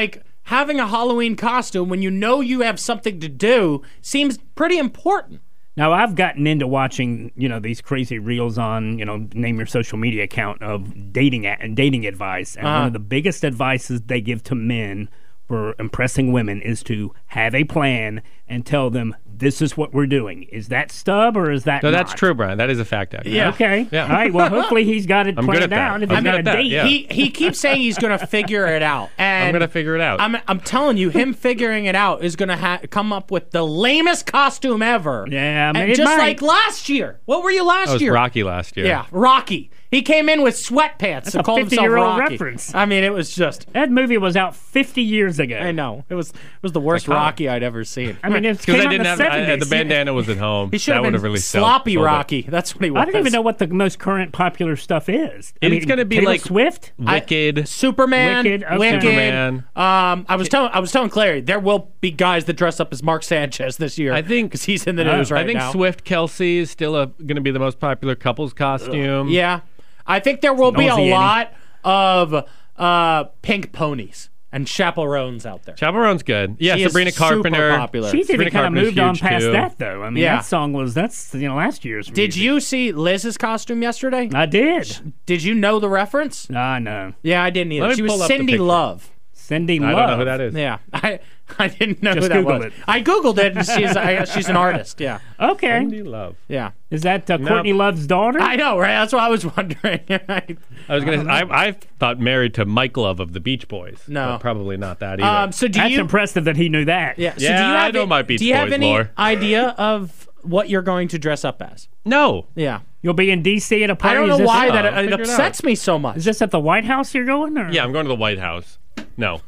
Speaker 5: having a Halloween costume when you know you have something to do seems pretty important.
Speaker 14: Now, I've gotten into watching, you know, these crazy reels on, you know, name your social media account of dating a- dating advice. And
Speaker 5: Uh-huh.
Speaker 14: one of the biggest advices they give to men for impressing women is to have a plan and tell them, this is what we're doing. Is that stub or is that
Speaker 12: No,
Speaker 14: not?
Speaker 12: that's true, Brian. That is a fact, actually.
Speaker 5: Yeah.
Speaker 14: Okay.
Speaker 12: Yeah.
Speaker 14: All right. Well, hopefully he's got it
Speaker 12: I'm
Speaker 14: planned
Speaker 12: good at that.
Speaker 14: out. If
Speaker 12: I'm
Speaker 14: he's
Speaker 12: good
Speaker 14: got
Speaker 12: at
Speaker 14: a
Speaker 12: that,
Speaker 14: date.
Speaker 12: yeah.
Speaker 5: He he keeps saying he's going to figure it out. And
Speaker 12: I'm going to figure it out.
Speaker 5: I'm I'm telling you, him figuring it out is going to ha- come up with the lamest costume ever.
Speaker 14: Yeah, I mean,
Speaker 5: and
Speaker 14: it
Speaker 5: just
Speaker 14: might.
Speaker 5: like last year. What were you last
Speaker 12: That was
Speaker 5: year?
Speaker 12: Rocky last year.
Speaker 5: Yeah, Rocky. He came in with sweatpants
Speaker 14: That's
Speaker 5: and
Speaker 14: a
Speaker 5: called himself
Speaker 14: fifty-year-old
Speaker 5: Rocky.
Speaker 14: reference.
Speaker 5: I mean, it was just.
Speaker 14: That movie was out fifty years ago.
Speaker 5: I know it was. It was the worst
Speaker 12: iconic.
Speaker 5: Rocky I'd ever seen.
Speaker 14: I mean, it's
Speaker 12: Because
Speaker 14: came
Speaker 12: I
Speaker 14: out in
Speaker 12: didn't
Speaker 14: the
Speaker 12: have I,
Speaker 14: seventies.
Speaker 12: the bandana was at home.
Speaker 5: He should
Speaker 12: that
Speaker 5: have
Speaker 12: would
Speaker 5: been
Speaker 12: have really sold-
Speaker 5: sloppy
Speaker 12: sold it.
Speaker 5: Rocky. That's what he was.
Speaker 14: I don't even know what the most current popular stuff is. I
Speaker 12: It's
Speaker 14: mean,
Speaker 12: gonna be
Speaker 14: Taylor
Speaker 12: like
Speaker 14: Swift.
Speaker 12: Wicked.
Speaker 5: Superman,
Speaker 14: Wicked, okay.
Speaker 5: Wicked.
Speaker 12: Superman.
Speaker 5: Um, I was telling I was telling Clary there will be guys that dress up as Mark Sanchez this year.
Speaker 12: I think
Speaker 5: because he's in the news right
Speaker 12: I think
Speaker 5: now.
Speaker 12: Swift Kelsey is still going to be the most popular couples costume.
Speaker 5: Yeah, I think there will be a
Speaker 14: Nosy Eddie.
Speaker 5: lot of uh, pink ponies and chaperones out there.
Speaker 12: Chaperone's good. Yeah,
Speaker 5: She is
Speaker 12: Sabrina
Speaker 5: super
Speaker 12: Carpenter.
Speaker 5: popular.
Speaker 14: She's even
Speaker 12: Sabrina
Speaker 14: kind of
Speaker 12: Carpenter's
Speaker 14: moved on
Speaker 12: huge,
Speaker 14: past
Speaker 12: too.
Speaker 14: that, though. I mean,
Speaker 5: Yeah.
Speaker 14: that song was that's you know last year's.
Speaker 5: Did
Speaker 14: music.
Speaker 5: you see Liz's costume yesterday?
Speaker 14: I did.
Speaker 5: Did you know the reference?
Speaker 14: I know.
Speaker 5: Yeah, I didn't either.
Speaker 12: Let me
Speaker 5: She was
Speaker 12: pull up the
Speaker 5: Cindy
Speaker 12: picture.
Speaker 5: Love.
Speaker 14: Cindy
Speaker 12: I
Speaker 14: Love.
Speaker 12: don't know who that is.
Speaker 5: Yeah, I I didn't know
Speaker 14: Just
Speaker 5: who that
Speaker 14: Google
Speaker 5: was.
Speaker 14: it.
Speaker 5: I googled it, and she's I, she's an artist. Yeah,
Speaker 14: Okay.
Speaker 12: Cindy Love.
Speaker 5: yeah.
Speaker 14: Is that uh,
Speaker 12: Nope.
Speaker 14: Courtney Love's daughter?
Speaker 5: I know, right? That's what I was wondering. I,
Speaker 12: I was gonna. I, I thought married to Mike Love of the Beach Boys.
Speaker 5: No.
Speaker 12: but probably not that either.
Speaker 5: um. So do
Speaker 14: That's
Speaker 5: you?
Speaker 14: impressive that he knew that.
Speaker 5: Yeah. So
Speaker 12: Yeah,
Speaker 5: do you
Speaker 12: I
Speaker 5: have
Speaker 12: know
Speaker 5: it-
Speaker 12: my Beach
Speaker 5: Do you have
Speaker 12: Boys
Speaker 5: any
Speaker 12: lore.
Speaker 5: idea of what you're going to dress up as?
Speaker 12: no.
Speaker 5: Yeah.
Speaker 14: You'll be in D C at a
Speaker 5: I
Speaker 14: party.
Speaker 5: don't
Speaker 14: Is
Speaker 5: know
Speaker 14: this-
Speaker 5: why
Speaker 12: Oh,
Speaker 5: that it,
Speaker 12: figure it
Speaker 5: upsets me so much.
Speaker 14: Is this at the White House you're going? Or
Speaker 12: Yeah, I'm going to the White House. No.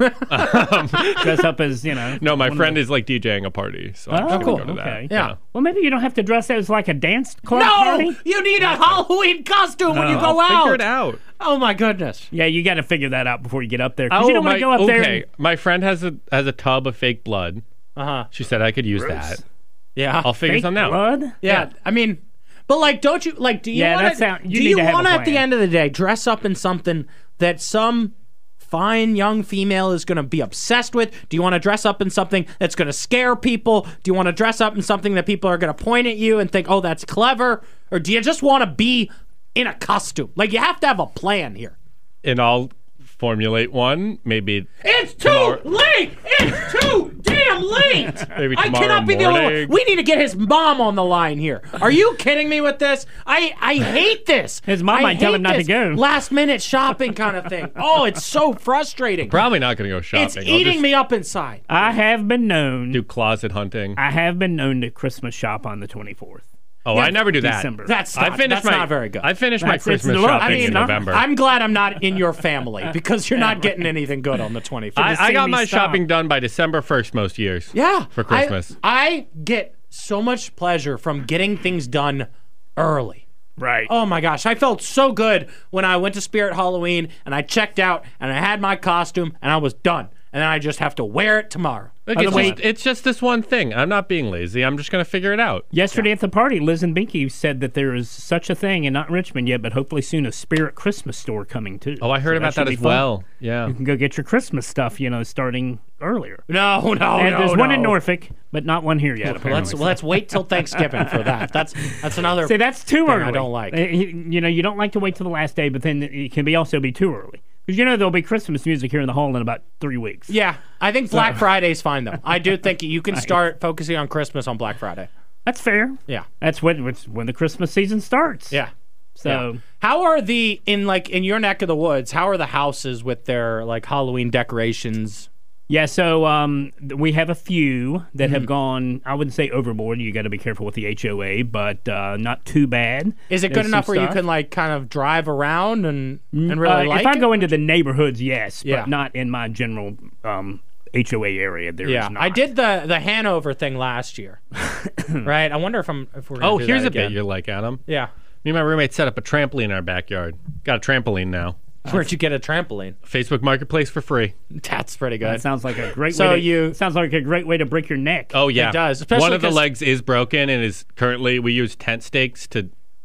Speaker 14: dress up as you know?
Speaker 12: no, my
Speaker 14: one of
Speaker 12: friend
Speaker 14: the-
Speaker 12: is like DJing a party, so I'm
Speaker 14: Oh,
Speaker 12: just
Speaker 14: cool.
Speaker 12: gonna go to
Speaker 14: Okay.
Speaker 12: that.
Speaker 5: Yeah.
Speaker 14: Well, maybe you don't have to dress as like a dance club
Speaker 5: No,
Speaker 14: party.
Speaker 5: you need a Halloween costume when you
Speaker 14: No.
Speaker 5: go out.
Speaker 12: Figure it out.
Speaker 5: Oh my goodness.
Speaker 14: Yeah, you got to figure that out before you get up there. 'Cause
Speaker 12: Oh,
Speaker 14: you don't want
Speaker 12: my,
Speaker 14: to go up there.
Speaker 12: okay.
Speaker 14: and-
Speaker 12: My friend has a has a tub of fake blood.
Speaker 5: Uh huh.
Speaker 12: She said I could use
Speaker 14: Gross.
Speaker 12: that.
Speaker 5: Yeah.
Speaker 12: I'll figure
Speaker 14: Fake
Speaker 12: something out.
Speaker 14: blood?
Speaker 5: Yeah, I mean, but like, don't you like? Do you
Speaker 14: Yeah,
Speaker 5: want
Speaker 14: that
Speaker 5: to?
Speaker 14: sound- you
Speaker 5: do
Speaker 14: need
Speaker 5: you
Speaker 14: to have a
Speaker 5: want to, at the
Speaker 14: plan.
Speaker 5: end of the day, dress up in something that some fine young female is going to be obsessed with? Do you want to dress up in something that's going to scare people? Do you want to dress up in something that people are going to point at you and think, "Oh, that's clever"? Or do you just want to be in a costume? Like, you have to have a plan here.
Speaker 12: And I'll formulate one. Maybe
Speaker 5: It's too
Speaker 12: Tomorrow-
Speaker 5: late. It's too damn late.
Speaker 12: Maybe
Speaker 5: I
Speaker 12: tomorrow
Speaker 5: cannot be the only one.
Speaker 12: morning.
Speaker 5: We need to get his mom on the line here. Are you kidding me with this? I, I hate this.
Speaker 14: His mom
Speaker 5: I
Speaker 14: might tell
Speaker 5: hate
Speaker 14: him not to
Speaker 5: this
Speaker 14: go.
Speaker 5: Last minute shopping kind of thing. Oh, it's so frustrating.
Speaker 12: probably not going to go shopping.
Speaker 5: It's
Speaker 12: I'll
Speaker 5: eating
Speaker 12: just
Speaker 5: me up inside.
Speaker 14: I have been known.
Speaker 12: do closet hunting.
Speaker 14: I have been known to Christmas shop on the twenty-fourth.
Speaker 12: Oh, I never do that.
Speaker 14: December.
Speaker 5: That's
Speaker 12: I
Speaker 5: not,
Speaker 12: finished
Speaker 5: that's
Speaker 12: my,
Speaker 5: not very good.
Speaker 12: I finished
Speaker 14: That's-
Speaker 12: my
Speaker 14: it's
Speaker 12: Christmas
Speaker 14: the look.
Speaker 12: shopping
Speaker 5: I mean,
Speaker 12: in November.
Speaker 5: I'm glad I'm not in your family because you're not getting anything good on the twenty-fifth.
Speaker 12: I, I
Speaker 14: see
Speaker 12: got
Speaker 14: me
Speaker 12: my
Speaker 14: stop.
Speaker 12: shopping done by December first most years.
Speaker 5: Yeah.
Speaker 12: For Christmas.
Speaker 5: I, I get so much pleasure from getting things done early.
Speaker 14: Right.
Speaker 5: Oh my gosh, I felt so good when I went to Spirit Halloween and I checked out and I had my costume and I was done. And then I just have to wear it tomorrow.
Speaker 12: Look,
Speaker 14: By the
Speaker 12: it's,
Speaker 14: way-
Speaker 12: just, it's just this one thing. I'm not being lazy. I'm just going to figure it out.
Speaker 14: Yesterday at the party, Liz and Binky said that there is such a thing, and not in Richmond yet, but hopefully soon a Spirit Christmas store coming too.
Speaker 12: Oh, I heard
Speaker 14: So
Speaker 12: about
Speaker 14: should
Speaker 12: that
Speaker 14: be
Speaker 12: as
Speaker 14: fun.
Speaker 12: well. Yeah.
Speaker 14: You can go get your Christmas stuff, you know, starting earlier.
Speaker 5: No, no,
Speaker 14: and
Speaker 5: no,
Speaker 14: there's one in
Speaker 5: no.
Speaker 14: Norfolk, but not one here yet.
Speaker 5: Well,
Speaker 14: apparently.
Speaker 5: let's let's wait till Thanksgiving for that. That's that's another.
Speaker 14: See, that's too
Speaker 5: thing
Speaker 14: early.
Speaker 5: I don't like.
Speaker 14: Uh, You know, you don't like to wait till the last day, but then it can be also be too early. Because you know there'll be Christmas music here in the hall in about three weeks.
Speaker 5: Yeah, I think Black Friday's fine though. I do think you can start focusing on Christmas on Black Friday.
Speaker 14: That's fair.
Speaker 5: Yeah,
Speaker 14: That's when it's when the Christmas season starts.
Speaker 5: yeah.
Speaker 14: So
Speaker 5: Yeah. How are the in like in your neck of the woods? How are the houses with their like Halloween decorations?
Speaker 14: yeah, so um, th- we have a few that
Speaker 5: Mm-hmm.
Speaker 14: have gone. I wouldn't say overboard. You got to be careful with the H O A, but uh, not too bad.
Speaker 5: Is it
Speaker 14: There's
Speaker 5: good enough
Speaker 14: some
Speaker 5: where you
Speaker 14: stuff.
Speaker 5: can like kind of drive around and and
Speaker 14: Uh,
Speaker 5: really like
Speaker 14: if I
Speaker 5: it?
Speaker 14: go into the neighborhoods, yes,
Speaker 5: Yeah.
Speaker 14: but not in my general um, H O A area. There is
Speaker 5: Yeah,
Speaker 14: not.
Speaker 5: I did the the Hanover thing last year. Right? I wonder if I'm if we're gonna
Speaker 12: Oh,
Speaker 5: do
Speaker 12: here's
Speaker 5: that
Speaker 12: a
Speaker 5: again.
Speaker 12: bit you're like, Adam.
Speaker 5: Yeah.
Speaker 12: Me and my roommate set up a trampoline in our backyard. Got a trampoline now.
Speaker 5: Where'd you get a trampoline?
Speaker 12: Facebook Marketplace for free.
Speaker 5: That's pretty good.
Speaker 14: That sounds like a great.
Speaker 5: So
Speaker 14: way to,
Speaker 5: you-
Speaker 14: sounds like a great way to break your neck.
Speaker 12: Oh yeah,
Speaker 5: It does, especially
Speaker 12: One of the
Speaker 5: 'cause-
Speaker 12: legs is broken and is currently we use tent stakes to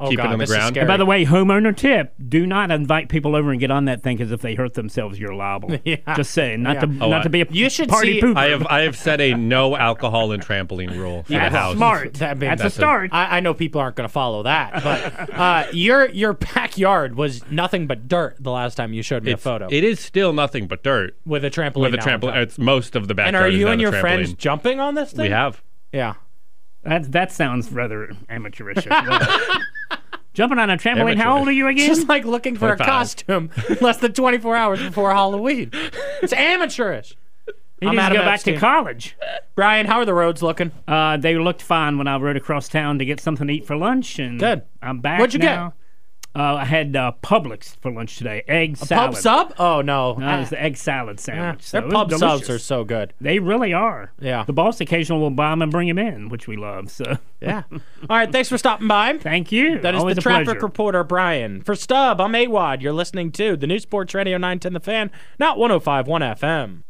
Speaker 5: Oh,
Speaker 12: keep
Speaker 5: God,
Speaker 12: it on the
Speaker 5: this is
Speaker 12: ground.
Speaker 5: scary.
Speaker 14: And by the way, homeowner tip: do not invite people over and get on that thing, because if they hurt themselves, you're liable.
Speaker 5: Yeah.
Speaker 14: Just saying, not
Speaker 5: Yeah.
Speaker 14: to
Speaker 12: Oh,
Speaker 14: not
Speaker 12: I-
Speaker 14: to be a
Speaker 5: You should
Speaker 14: party
Speaker 5: see-
Speaker 14: pooper.
Speaker 12: I have I have set a no alcohol and trampoline rule for
Speaker 14: Yeah,
Speaker 12: the house.
Speaker 14: smart.
Speaker 5: That means-
Speaker 14: That's,
Speaker 12: That's
Speaker 14: a
Speaker 12: a-
Speaker 14: start.
Speaker 5: I, I know people aren't going to follow that, but uh, your your backyard was nothing but dirt the last time you showed me
Speaker 12: It's,
Speaker 5: a photo
Speaker 12: It is still nothing but dirt
Speaker 5: with a trampoline.
Speaker 12: with a
Speaker 5: now on
Speaker 12: trampoline.
Speaker 5: top.
Speaker 12: It's most of the backyard.
Speaker 5: And are
Speaker 12: is
Speaker 5: you
Speaker 12: now
Speaker 5: and
Speaker 12: the
Speaker 5: your
Speaker 12: trampoline.
Speaker 5: friends jumping on this thing?
Speaker 12: We have.
Speaker 5: Yeah.
Speaker 14: That that sounds rather amateurish. as well. Jumping on a trampoline. How old are you again?
Speaker 5: Just like looking for a
Speaker 12: twenty-five.
Speaker 5: costume less than twenty-four hours before Halloween. It's amateurish.
Speaker 14: You
Speaker 5: I'm
Speaker 14: need to
Speaker 5: Adam
Speaker 14: go back
Speaker 5: Epstein.
Speaker 14: to college.
Speaker 5: Brian, how are the roads looking?
Speaker 14: Uh, they looked fine when I rode across town to get something to eat for lunch, and
Speaker 5: Good.
Speaker 14: I'm back
Speaker 5: What'd you
Speaker 14: now. Uh, I had uh, Publix for lunch today. Egg
Speaker 5: A
Speaker 14: salad.
Speaker 5: pub sub? Oh, no.
Speaker 14: No, it was the egg salad
Speaker 5: Yeah,
Speaker 14: sandwich. so
Speaker 5: their
Speaker 14: it was
Speaker 5: pub
Speaker 14: delicious.
Speaker 5: subs are so good.
Speaker 14: They really are.
Speaker 5: Yeah.
Speaker 14: The boss occasionally will buy them and bring them in, which we love. So
Speaker 5: Yeah. All right, thanks for stopping by.
Speaker 14: thank you.
Speaker 5: That is
Speaker 14: Always
Speaker 5: the
Speaker 14: a
Speaker 5: traffic
Speaker 14: pleasure.
Speaker 5: reporter, Brian. For Stubb, I'm A W A D. You're listening to the New Sports Radio nine ten The Fan, not one oh five point one F M.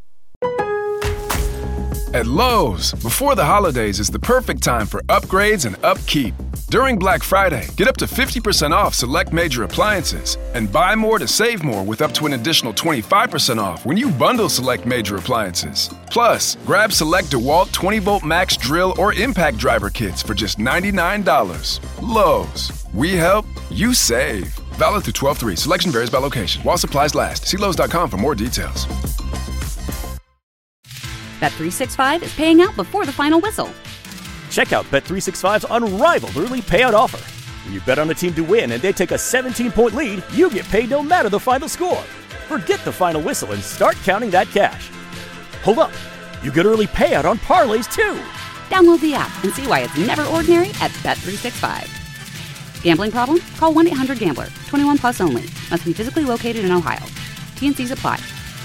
Speaker 1: At Lowe's, before the holidays is the perfect time for upgrades and upkeep. During Black Friday, get up to fifty percent off select major appliances and buy more to save more with up to an additional twenty-five percent off when you bundle select major appliances. Plus, grab select DeWalt twenty volt max drill or impact driver kits for just ninety-nine dollars. Lowe's, we help, you save. Valid through twelve three. Selection varies by location. While supplies last. See Lowe's dot com for more details.
Speaker 2: Bet three sixty-five is paying out before the final whistle.
Speaker 3: Check out Bet three sixty-five's unrivaled early payout offer. When you bet on a team to win and they take a seventeen point lead, you get paid no matter the final score. Forget the final whistle and start counting that cash. Hold up. You get early payout on parlays too.
Speaker 2: Download the app and see why it's never ordinary at Bet three sixty-five. Gambling problem? Call one eight hundred gambler. twenty-one plus only. Must be physically located in Ohio. T N Cs apply.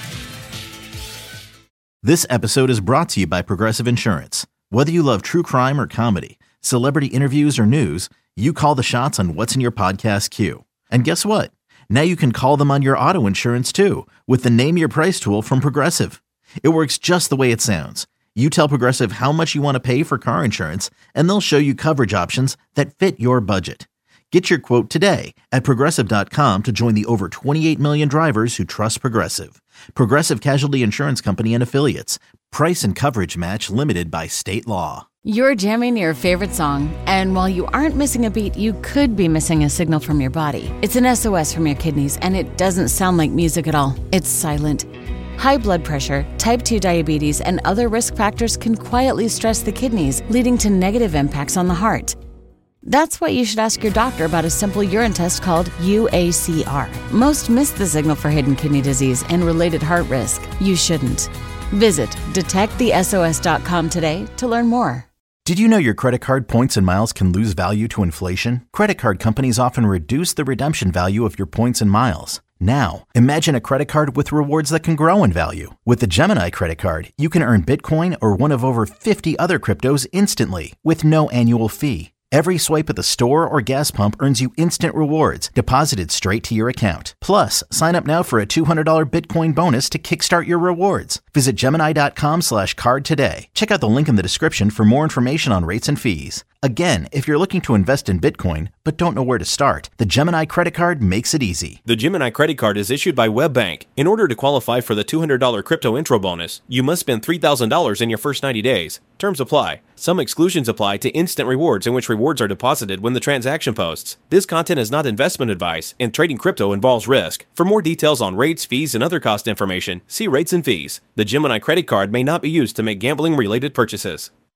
Speaker 4: This episode is brought to you by Progressive Insurance. Whether you love true crime or comedy, celebrity interviews or news, you call the shots on what's in your podcast queue. And guess what? Now you can call them on your auto insurance too with the Name Your Price tool from Progressive. It works just the way it sounds. You tell Progressive how much you want to pay for car insurance, and they'll show you coverage options that fit your budget. Get your quote today at Progressive dot com to join the over twenty-eight million drivers who trust Progressive. Progressive Casualty Insurance Company and Affiliates. Price and coverage match limited by state law.
Speaker 15: You're jamming your favorite song, and while you aren't missing a beat, you could be missing a signal from your body. It's an S O S from your kidneys, and it doesn't sound like music at all. It's silent. High blood pressure, type two diabetes, and other risk factors can quietly stress the kidneys, leading to negative impacts on the heart. That's why you should ask your doctor about a simple urine test called U A C R. Most miss the signal for hidden kidney disease and related heart risk. You shouldn't. Visit detect the S O S dot com today to learn more.
Speaker 4: Did you know your credit card points and miles can lose value to inflation? Credit card companies often reduce the redemption value of your points and miles. Now, imagine a credit card with rewards that can grow in value. With the Gemini credit card, you can earn Bitcoin or one of over fifty other cryptos instantly with no annual fee. Every swipe at the store or gas pump earns you instant rewards deposited straight to your account. Plus, sign up now for a two hundred dollars Bitcoin bonus to kickstart your rewards. Visit Gemini dot com slash card today. Check out the link in the description for more information on rates and fees. Again, if you're looking to invest in Bitcoin but don't know where to start, the Gemini credit card makes it easy.
Speaker 16: The Gemini credit card is issued by WebBank. In order to qualify for the two hundred dollars crypto intro bonus, you must spend three thousand dollars in your first ninety days. Terms apply. Some exclusions apply to instant rewards in which rewards are deposited when the transaction posts. This content is not investment advice, and trading crypto involves risk. For more details on rates, fees, and other cost information, see rates and fees. The Gemini credit card may not be used to make gambling-related purchases.